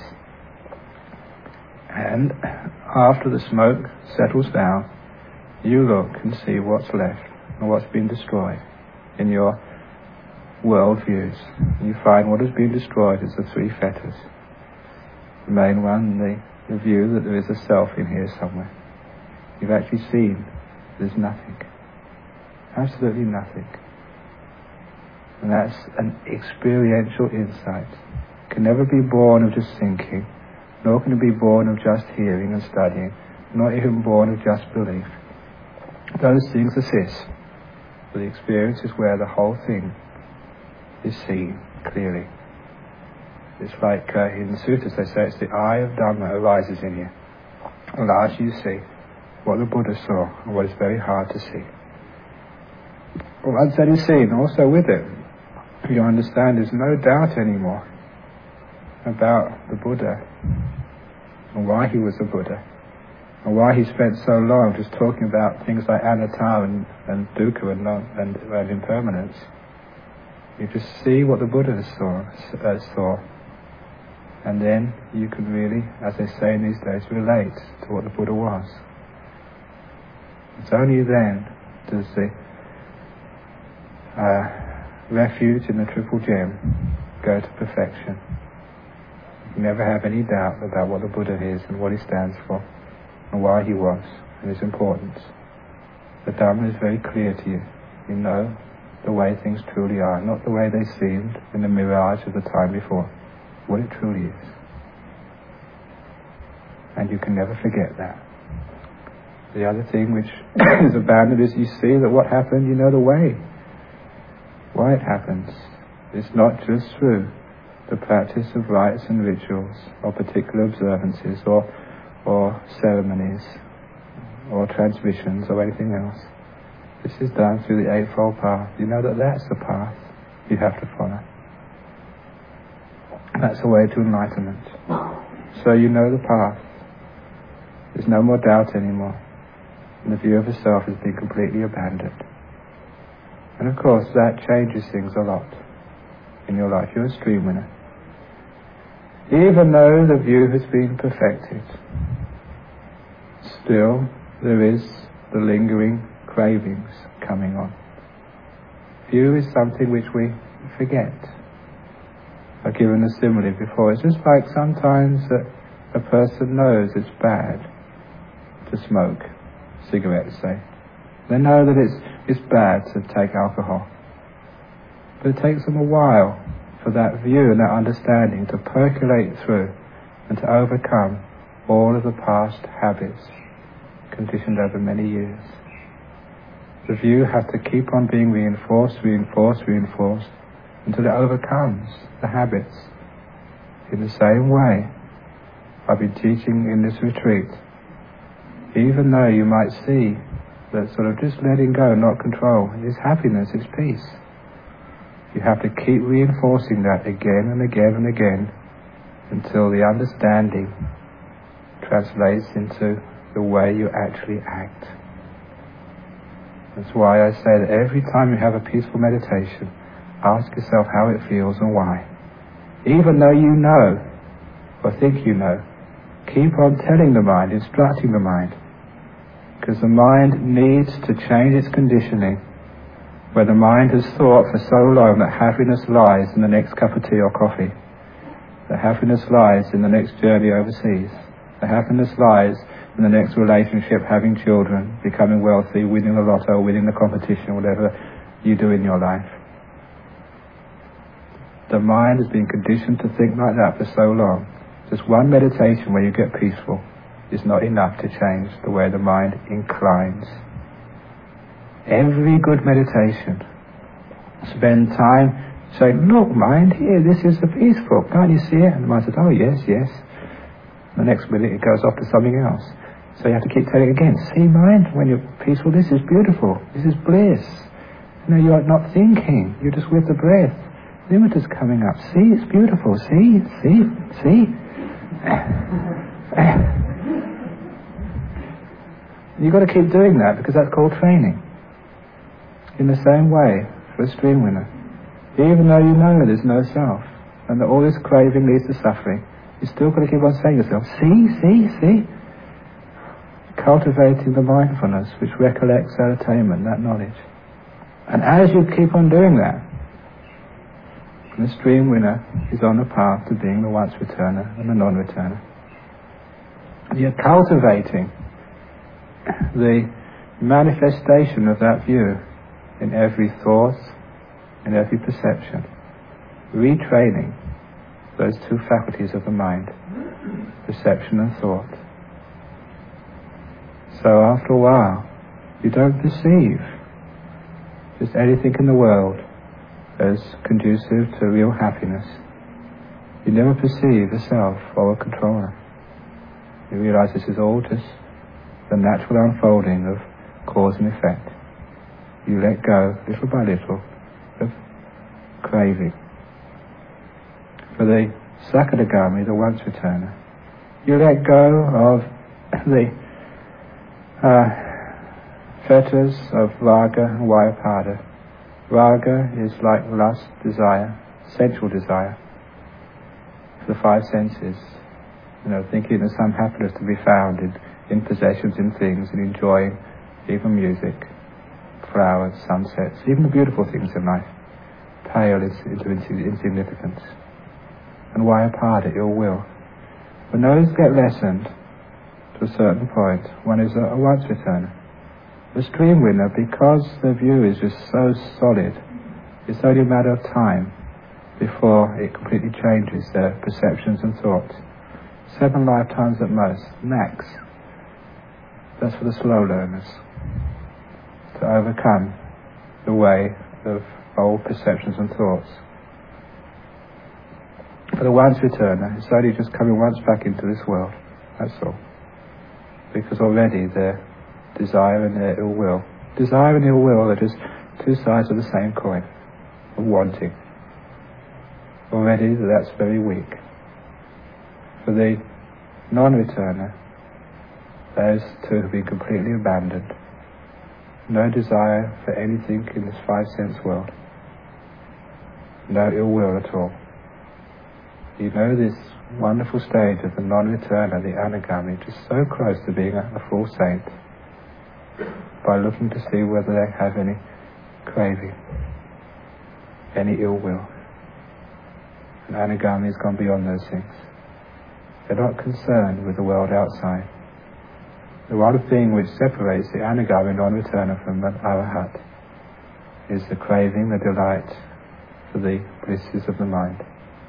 And after the smoke settles down, you look and see what's left and what's been destroyed in your world views. You find what has been destroyed is the three fetters. The main one, the view that there is a self in here somewhere. You've actually seen there's nothing. Absolutely nothing. And that's an experiential insight. It can never be born of just thinking, nor can it be born of just hearing and studying, not even born of just belief. Those things assist, but the experience is where the whole thing is seen clearly. It's like in the sutras they say it's the eye of Dhamma arises in you. Allows you to see what the Buddha saw and what is very hard to see. But once that is seen, also with it, you understand there's no doubt anymore about the Buddha and why he was a Buddha and why he spent so long just talking about things like anatta and dukkha and impermanence. You just see what the Buddha saw, and then you can really, as they say in these days, relate to what the Buddha was. It's only then does the refuge in the Triple Gem go to perfection. You can never have any doubt about what the Buddha is and what he stands for and why he was and his importance. The Dhamma is very clear to you. You know the way things truly are, not the way they seemed in the mirage of the time before, what it truly is. And you can never forget that. The other thing which is abandoned is you see that what happened, you know the way. Why it happens. It's not just through the practice of rites and rituals or particular observances or ceremonies or transmissions or anything else. This is done through the Eightfold Path. You know that that's the path you have to follow. That's the way to enlightenment. So you know the path. There's no more doubt anymore. And the view of the self has been completely abandoned. And of course that changes things a lot in your life. You're a stream winner. Even though the view has been perfected, still there is the lingering cravings coming on. View is something which we forget. I've given a simile before. It's just like sometimes that a person knows it's bad to smoke cigarettes, say. They know that it's bad to take alcohol. But it takes them a while for that view and that understanding to percolate through and to overcome all of the past habits conditioned over many years. The view has to keep on being reinforced, until it overcomes the habits. In the same way, I've been teaching in this retreat, even though you might see that sort of just letting go, not control, is happiness, it's peace. You have to keep reinforcing that again and again and again until the understanding translates into the way you actually act. That's why I say that every time you have a peaceful meditation, ask yourself how it feels and why. Even though you know, or think you know, keep on telling the mind, instructing the mind, because the mind needs to change its conditioning. Where the mind has thought for so long that happiness lies in the next cup of tea or coffee, that happiness lies in the next journey overseas, that happiness lies in the next relationship, having children, becoming wealthy, winning the lotto, winning the competition, whatever you do in your life. The mind has been conditioned to think like that for so long. Just one meditation where you get peaceful is not enough to change the way the mind inclines. Every good meditation, spend time saying, look mind, here, this is the peaceful, can't you see it? And the mind says, oh yes, yes. The next minute it goes off to something else. So you have to keep telling it again, see mind, when you're peaceful, this is beautiful, this is bliss. You know, you're not thinking, you're just with the breath. Nimittas coming up, see, it's beautiful, see. You've got to keep doing that because that's called training. In the same way, for a stream winner, even though you know there's no self and that all this craving leads to suffering, you're still got to keep on saying to yourself, see. Cultivating the mindfulness which recollects that attainment, that knowledge. And as you keep on doing that, the stream winner is on the path to being the once returner and the non-returner. You're cultivating the manifestation of that view in every thought, in every perception, retraining those two faculties of the mind, perception and thought. So after a while, you don't perceive just anything in the world as conducive to real happiness. You never perceive a self or a controller. You realize this is all just the natural unfolding of cause and effect. You let go, little by little, of craving. For the Sakadagami, the once returner, you let go of the fetters of raga and vyapada. Raga is like lust, desire, sensual desire, for the five senses. You know, thinking there's some happiness to be found in possessions, in things, and enjoying even music, flowers, sunsets, even the beautiful things in life, pale into insignificance. And vyapada, ill will. When those get lessened to a certain point, one is a once returner. The stream winner, because the view is just so solid, it's only a matter of time before it completely changes their perceptions and thoughts. 7 lifetimes at most, max. That's for the slow learners, to overcome the way of old perceptions and thoughts. For the once returner, it's only just coming once back into this world, that's all. Because already their desire and their ill will. Desire and ill will are just two sides of the same coin, of wanting. Already that's very weak. For the non-returner, those two have been completely abandoned. No desire for anything in this five-sense world. No ill will at all. You know this wonderful stage of the non-returner, the anagami, just so close to being a full saint, by looking to see whether they have any craving, any ill will. And anagami has gone beyond those things. They're not concerned with the world outside. The one thing which separates the anagami non-returner from the arahat is the craving, the delight for the blisses of the mind.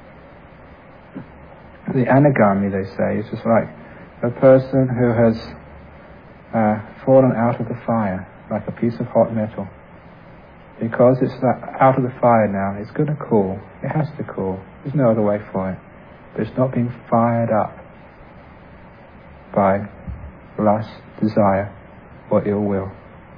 The anagami, they say, is just like a person who has fallen out of the fire like a piece of hot metal. Because it's out of the fire now, it's going to cool. It has to cool. There's no other way for it. But it's not being fired up by lust, desire, or ill will.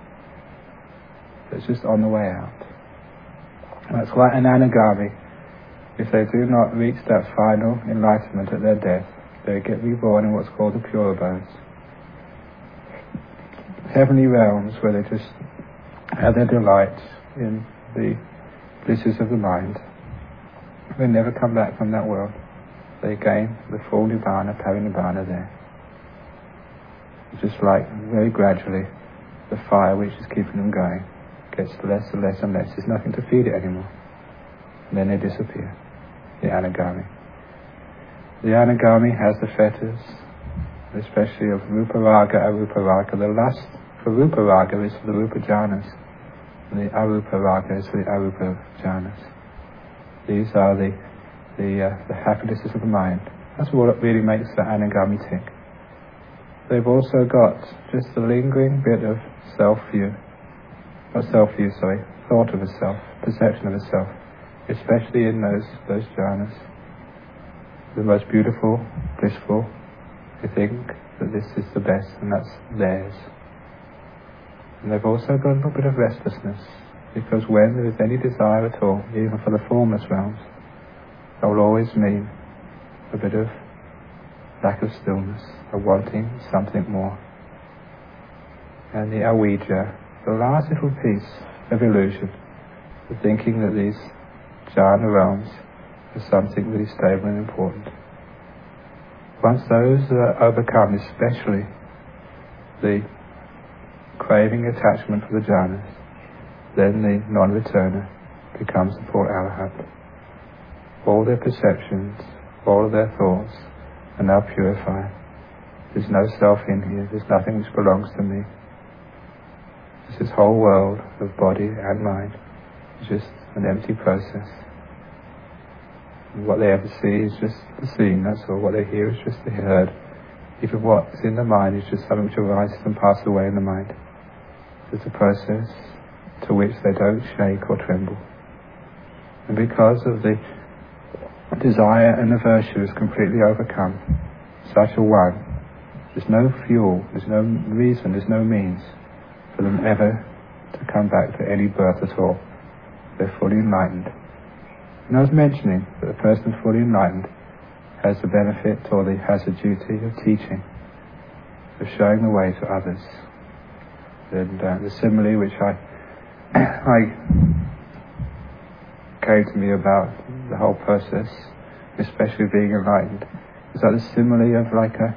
It's just on the way out. That's why an anagami, if they do not reach that final enlightenment at their death, they get reborn in what's called the pure abodes. Heavenly realms where they just have their delight in the blisses of the mind. They never come back from that world. They gain the full nirvana, parinibbana there. It's just like very gradually the fire which is keeping them going gets less and less and less. There's nothing to feed it anymore. And then they disappear. The anagami. The anagami has the fetters, especially of rupa raga, arupa raga. The lust for rupa raga is for the rupa jhanas, and the arupa raga is for the arupa jhanas. These are the happinesses of the mind. That's what really makes the anagami tick. They've also got just a lingering bit of thought of a self, perception of a self, especially in those jhanas. The most beautiful, blissful, they think that this is the best and that's theirs. And they've also got a little bit of restlessness, because when there is any desire at all, even for the formless realms, that will always mean a bit of lack of stillness, a wanting something more. And the avijja, the last little piece of illusion, the thinking that these jhana realms are something really stable and important. Once those are overcome, especially the craving attachment for the jhanas, then the non-returner becomes the full arahant. All their perceptions, all of their thoughts are now purified. There's no self in here, there's nothing which belongs to me. This whole world of body and mind is just an empty process. And what they ever see is just the seen, that's all. What they hear is just the heard. Even what's in the mind is just something which arises and passes away in the mind. It's a process to which they don't shake or tremble. And because of the desire and aversion is completely overcome, such a one, there's no fuel, there's no reason, there's no means for them ever to come back to any birth at all. They're fully enlightened. And I was mentioning that the person fully enlightened has the benefit, or has a duty of teaching, of showing the way to others. And the simile which I came to me about the whole process, especially being enlightened, is like the simile of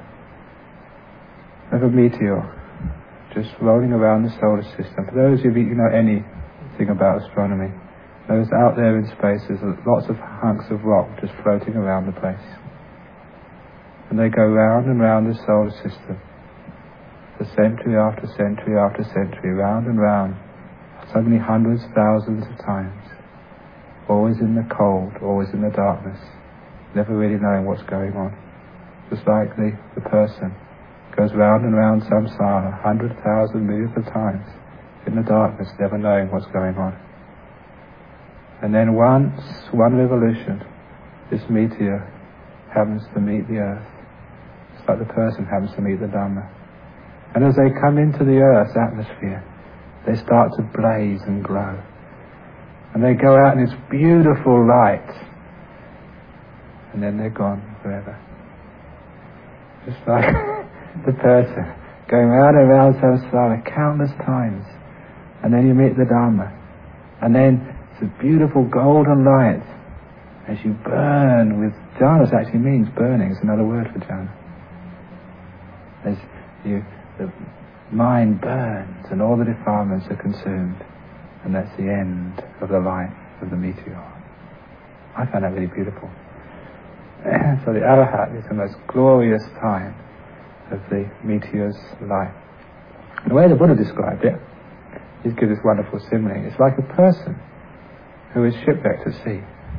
a meteor just rolling around the solar system. For those of you who know anything about astronomy, those out there in space, there's lots of hunks of rock just floating around the place. And they go round and round the solar system for century after century after century, round and round, so many hundreds, thousands of times, always in the cold, always in the darkness, never really knowing what's going on. Just like the person goes round and round samsara 100,000 millions of times in the darkness, never knowing what's going on. And then once, one revolution, this meteor happens to meet the earth. It's like the person happens to meet the Dhamma. And as they come into the earth's atmosphere, they start to blaze and glow. And they go out in this beautiful light. And then they're gone forever. Just like the person going round and round samsara countless times. And then you meet the Dhamma. And then it's a beautiful golden light as you burn with jhanas. Actually means burning. It's another word for jhana. As the mind burns and all the defilements are consumed, and that's the end of the life of the meteor. I find that really beautiful. So the Arahat is the most glorious time of the meteor's life. The way the Buddha described it, he gives this wonderful simile. It's like a person who is shipwrecked at sea.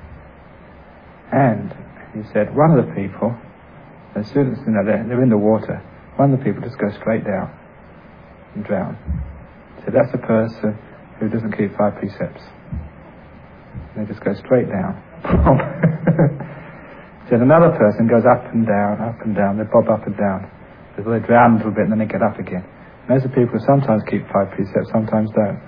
And he said, one of the people, the students, they're in the water, one of the people just goes straight down and drown. So that's a person who doesn't keep 5 precepts. They just go straight down. So another person goes up and down, they bob up and down. They drown a little bit and then they get up again. And those are people who sometimes keep 5 precepts, sometimes don't.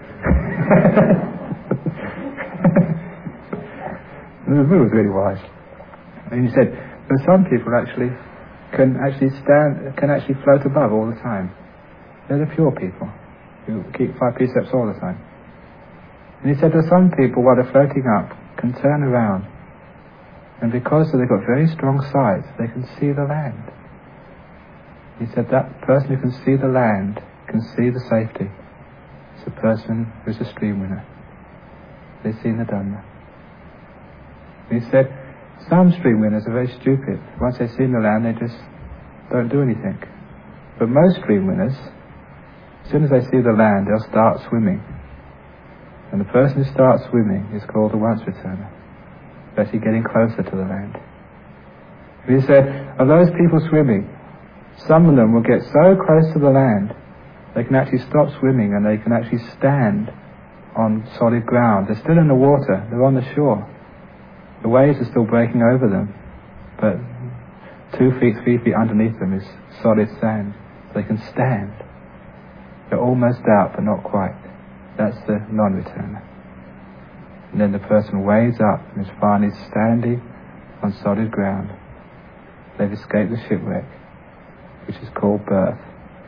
The Buddha was really wise. And he said, there are some people can actually float above all the time. They're the pure people who keep 5 precepts all the time. And he said there are some people, while they're floating up, can turn around. And because they've got very strong sight, they can see the land. He said that person who can see the land, can see the safety, is a person who's a stream winner. They've seen the Dhamma. And he said, some stream winners are very stupid. Once they've seen the land, they just don't do anything. But most stream winners, as soon as they see the land, they'll start swimming. And the person who starts swimming is called the once returner. Actually getting closer to the land. And he said, of those people swimming, some of them will get so close to the land, they can actually stop swimming and they can actually stand on solid ground. They're still in the water, they're on the shore. The waves are still breaking over them, but 2 feet, 3 feet underneath them is solid sand. They can stand. They're almost out, but not quite. That's the non-returner. And then the person wades up and is finally standing on solid ground. They've escaped the shipwreck, which is called birth.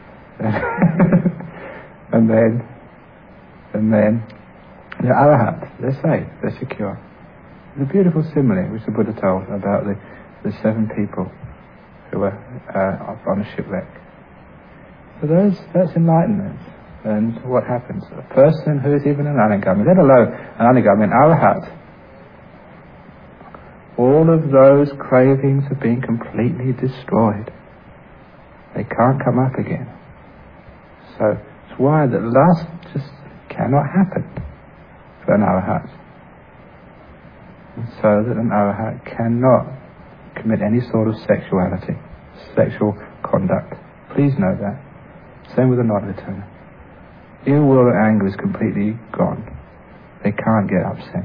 and then they're arahat, they're safe, they're secure. The beautiful simile which the Buddha told about the 7 people who were on a shipwreck. So that's enlightenment. And what happens? A person who is even an anagami, let alone an anagami, an arahat, all of those cravings have been completely destroyed. They can't come up again. So it's why that lust just cannot happen for an arahat. And so that an arahat cannot commit any sort of sexual conduct. Please know that. Same with a non-returner. Ill will or anger is completely gone. They can't get upset.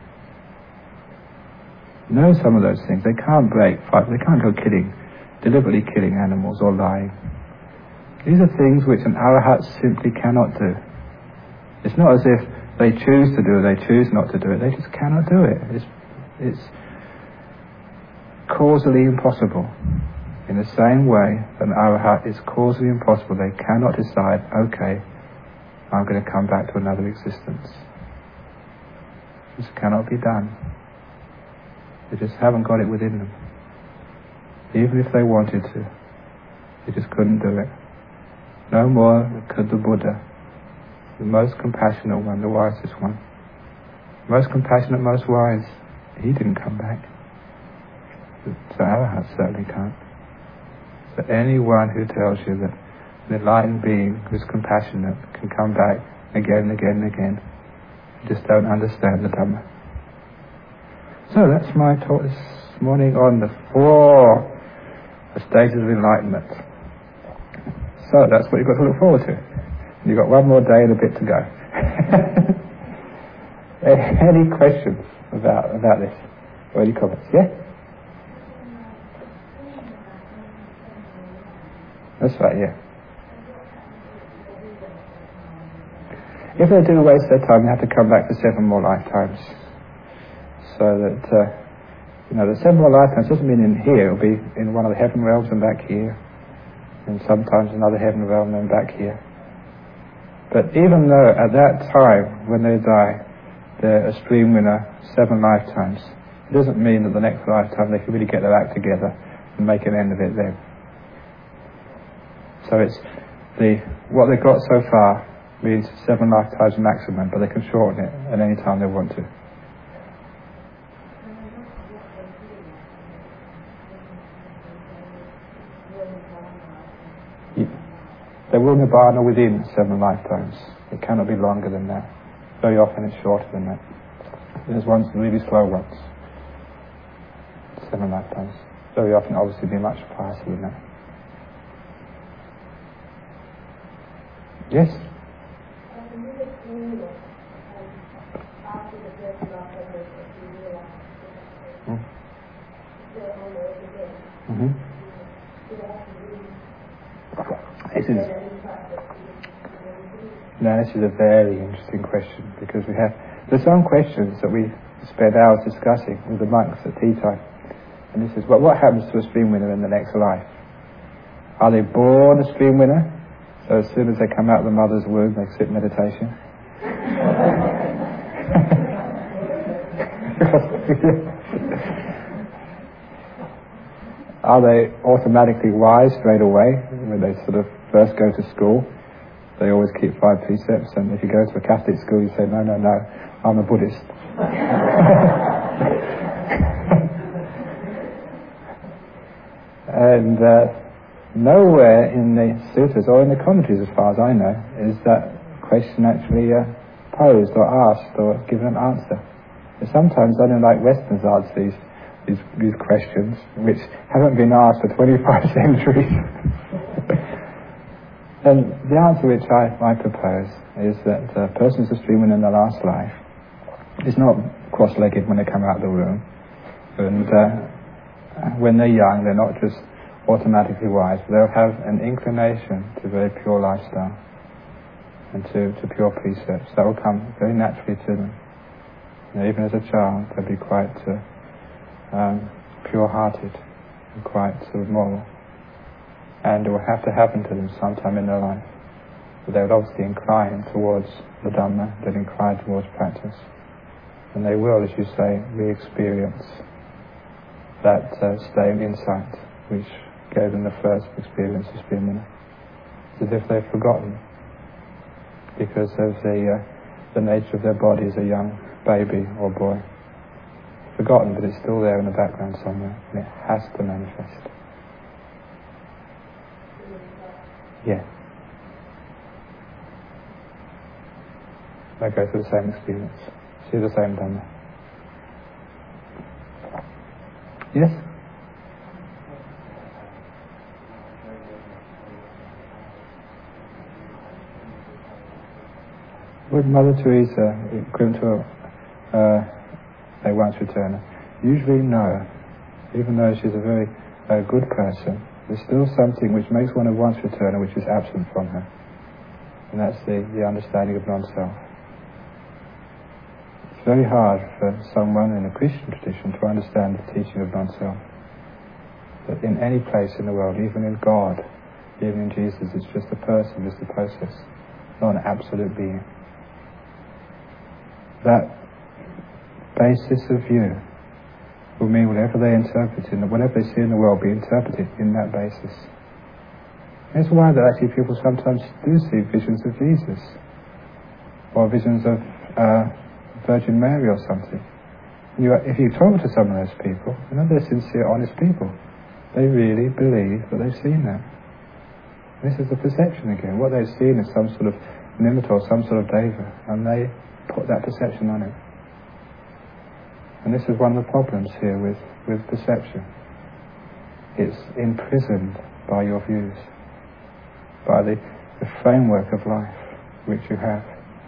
Know some of those things. They can't fight. They can't go deliberately killing animals or lying. These are things which an arahat simply cannot do. It's not as if they choose to do it, they choose not to do it. They just cannot do it. It's causally impossible. In the same way, an arahat is causally impossible. They cannot decide, okay, I'm going to come back to another existence. This cannot be done. They just haven't got it within them. Even if they wanted to, they just couldn't do it. No more could the Buddha, the most compassionate one, the wisest one. Most compassionate, most wise. He didn't come back. So Arahat certainly can't. So anyone who tells you that an enlightened being who's compassionate can come back again and again and again, you just don't understand the Dhamma. So that's my talk this morning on the 4 stages of enlightenment. So that's what you've got to look forward to. You've got 1 more day and a bit to go. Any questions about this? Or any comments? Yeah? That's right, yeah. If they do waste their time, they have to come back for 7 more lifetimes. So that, the 7 more lifetimes doesn't mean in here, it'll be in one of the heaven realms and back here. And sometimes another heaven realm and back here. But even though at that time, when they die, they're a stream winner 7 lifetimes, it doesn't mean that the next lifetime they can really get their act together and make an end of it then. So it's what they've got so far means 7 lifetimes maximum, but they can shorten it at any time they want to. They will nibbana within 7 lifetimes. It cannot be longer than that. Very often it's shorter than that. There's ones really slow ones. 7 lifetimes. Very often obviously be much faster than that. Mm-hmm. This is a very interesting question, because there's some questions that we spend hours discussing with the monks at tea time. And this is, what happens to a stream winner in the next life? Are they born a stream winner? So as soon as they come out of the mother's womb, they sit in meditation? Are they automatically wise straight away when they sort of first go to school? They always keep 5 precepts, and if you go to a Catholic school, you say, no, I'm a Buddhist. And nowhere in the sutras or in the commentaries, as far as I know, is that question actually posed or asked or given an answer. And sometimes I don't like Westerners answer these questions, which haven't been asked for 25 centuries. And the answer which I propose is that a person who's a stream winner in the last life is not cross-legged when they come out of the room. And when they're young, they're not just automatically wise, but they'll have an inclination to very pure lifestyle and to pure precepts. That will come very naturally to them. Even as a child, they'll be quite pure-hearted and quite sort of moral. And it will have to happen to them sometime in their life. But they would obviously incline towards the Dhamma, they'd incline towards practice. And they will, as you say, re-experience that state of insight which gave them the first experience of stream winner. It's as if they've forgotten, because of the nature of their body as a young baby or boy. Forgotten, but it's still there in the background somewhere, and it has to manifest. Yeah. They go through the same experience, see the same Dhamma. Yes? Would Mother Teresa equivalent to a once returner? Usually no. Even though she's a very good person, there's still something which makes one a once returner which is absent from her. And that's the understanding of non-self. It's very hard for someone in a Christian tradition to understand the teaching of non-self. That in any place in the world, even in God, even in Jesus, it's just a person, just a process, not an absolute being. That basis of view will mean whatever they interpret whatever they see in the world be interpreted in that basis. That's why that actually people sometimes do see visions of Jesus, or visions of Virgin Mary or something. If you talk to some of those people, they're sincere, honest people. They really believe that they've seen that. This is the perception again. What they've seen is some sort of Nimitta or some sort of Deva, and they put that perception on it. And this is one of the problems here with perception. It's imprisoned by your views, by the framework of life which you have.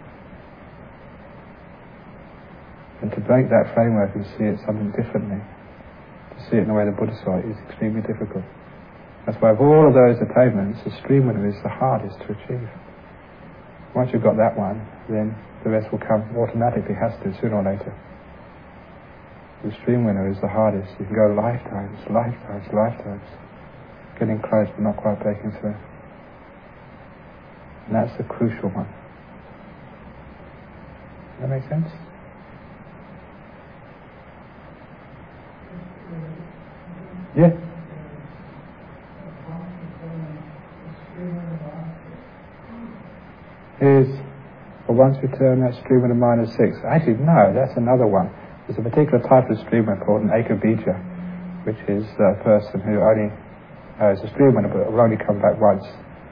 And to break that framework and see it something differently, to see it in the way the Buddha saw it, is extremely difficult. That's why of all of those attainments, the stream winner is the hardest to achieve. Once you've got that one, then the rest will come automatically, has to, sooner or later. The stream winner is the hardest. You can go lifetimes, getting close but not quite breaking through. And that's the crucial one. Does that make sense? Yeah. Is for once return that stream winner -6. Actually, no, that's another one. There's a particular type of stream winner called an ekabija, which is a person who only is a stream winner but will only come back once.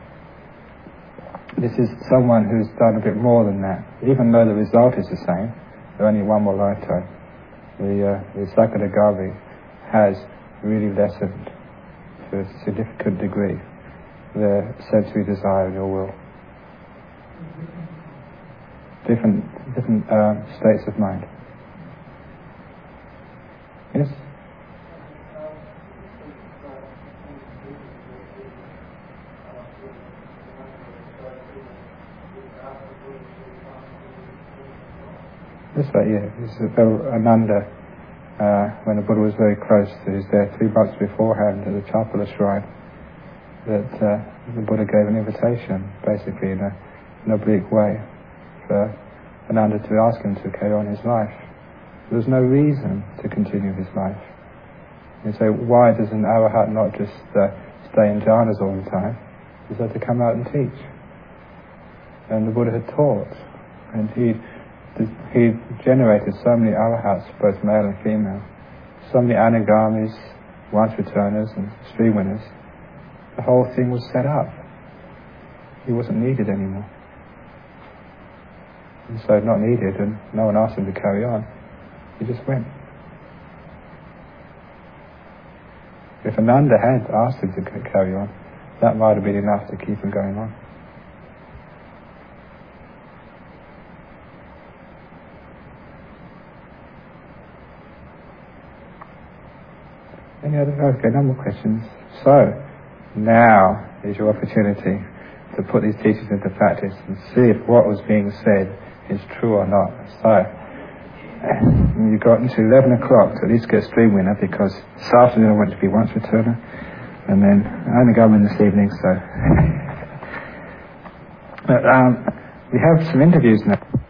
This is someone who's done a bit more than that. Even though the result is the same, there only one more lifetime. The Sakadagami has really lessened to a significant degree the sensory desire in your will. different states of mind. Yes? That's right, yeah. This is Ananda, when the Buddha was very close to his death, 2 months beforehand at the Chapala shrine, that the Buddha gave an invitation, basically in an oblique way, for Ananda to ask him to carry on his life. There was no reason to continue his life. You say, why does an arahat not just stay in jhanas all the time? He said to come out and teach. And the Buddha had taught, and he generated so many arahats, both male and female, so many anagamis, once returners and stream winners. The whole thing was set up. He wasn't needed anymore. And so not needed, and no one asked him to carry on. He just went. If Ananda had asked him to carry on, that might have been enough to keep him going on. Any other? Okay, no more questions. So, now is your opportunity to put these teachings into practice and see if what was being said is true or not. So, you've got until 11 o'clock to at least get stream winner, because this afternoon I want to be once returner, and then I only go in this evening, so. But, we have some interviews now.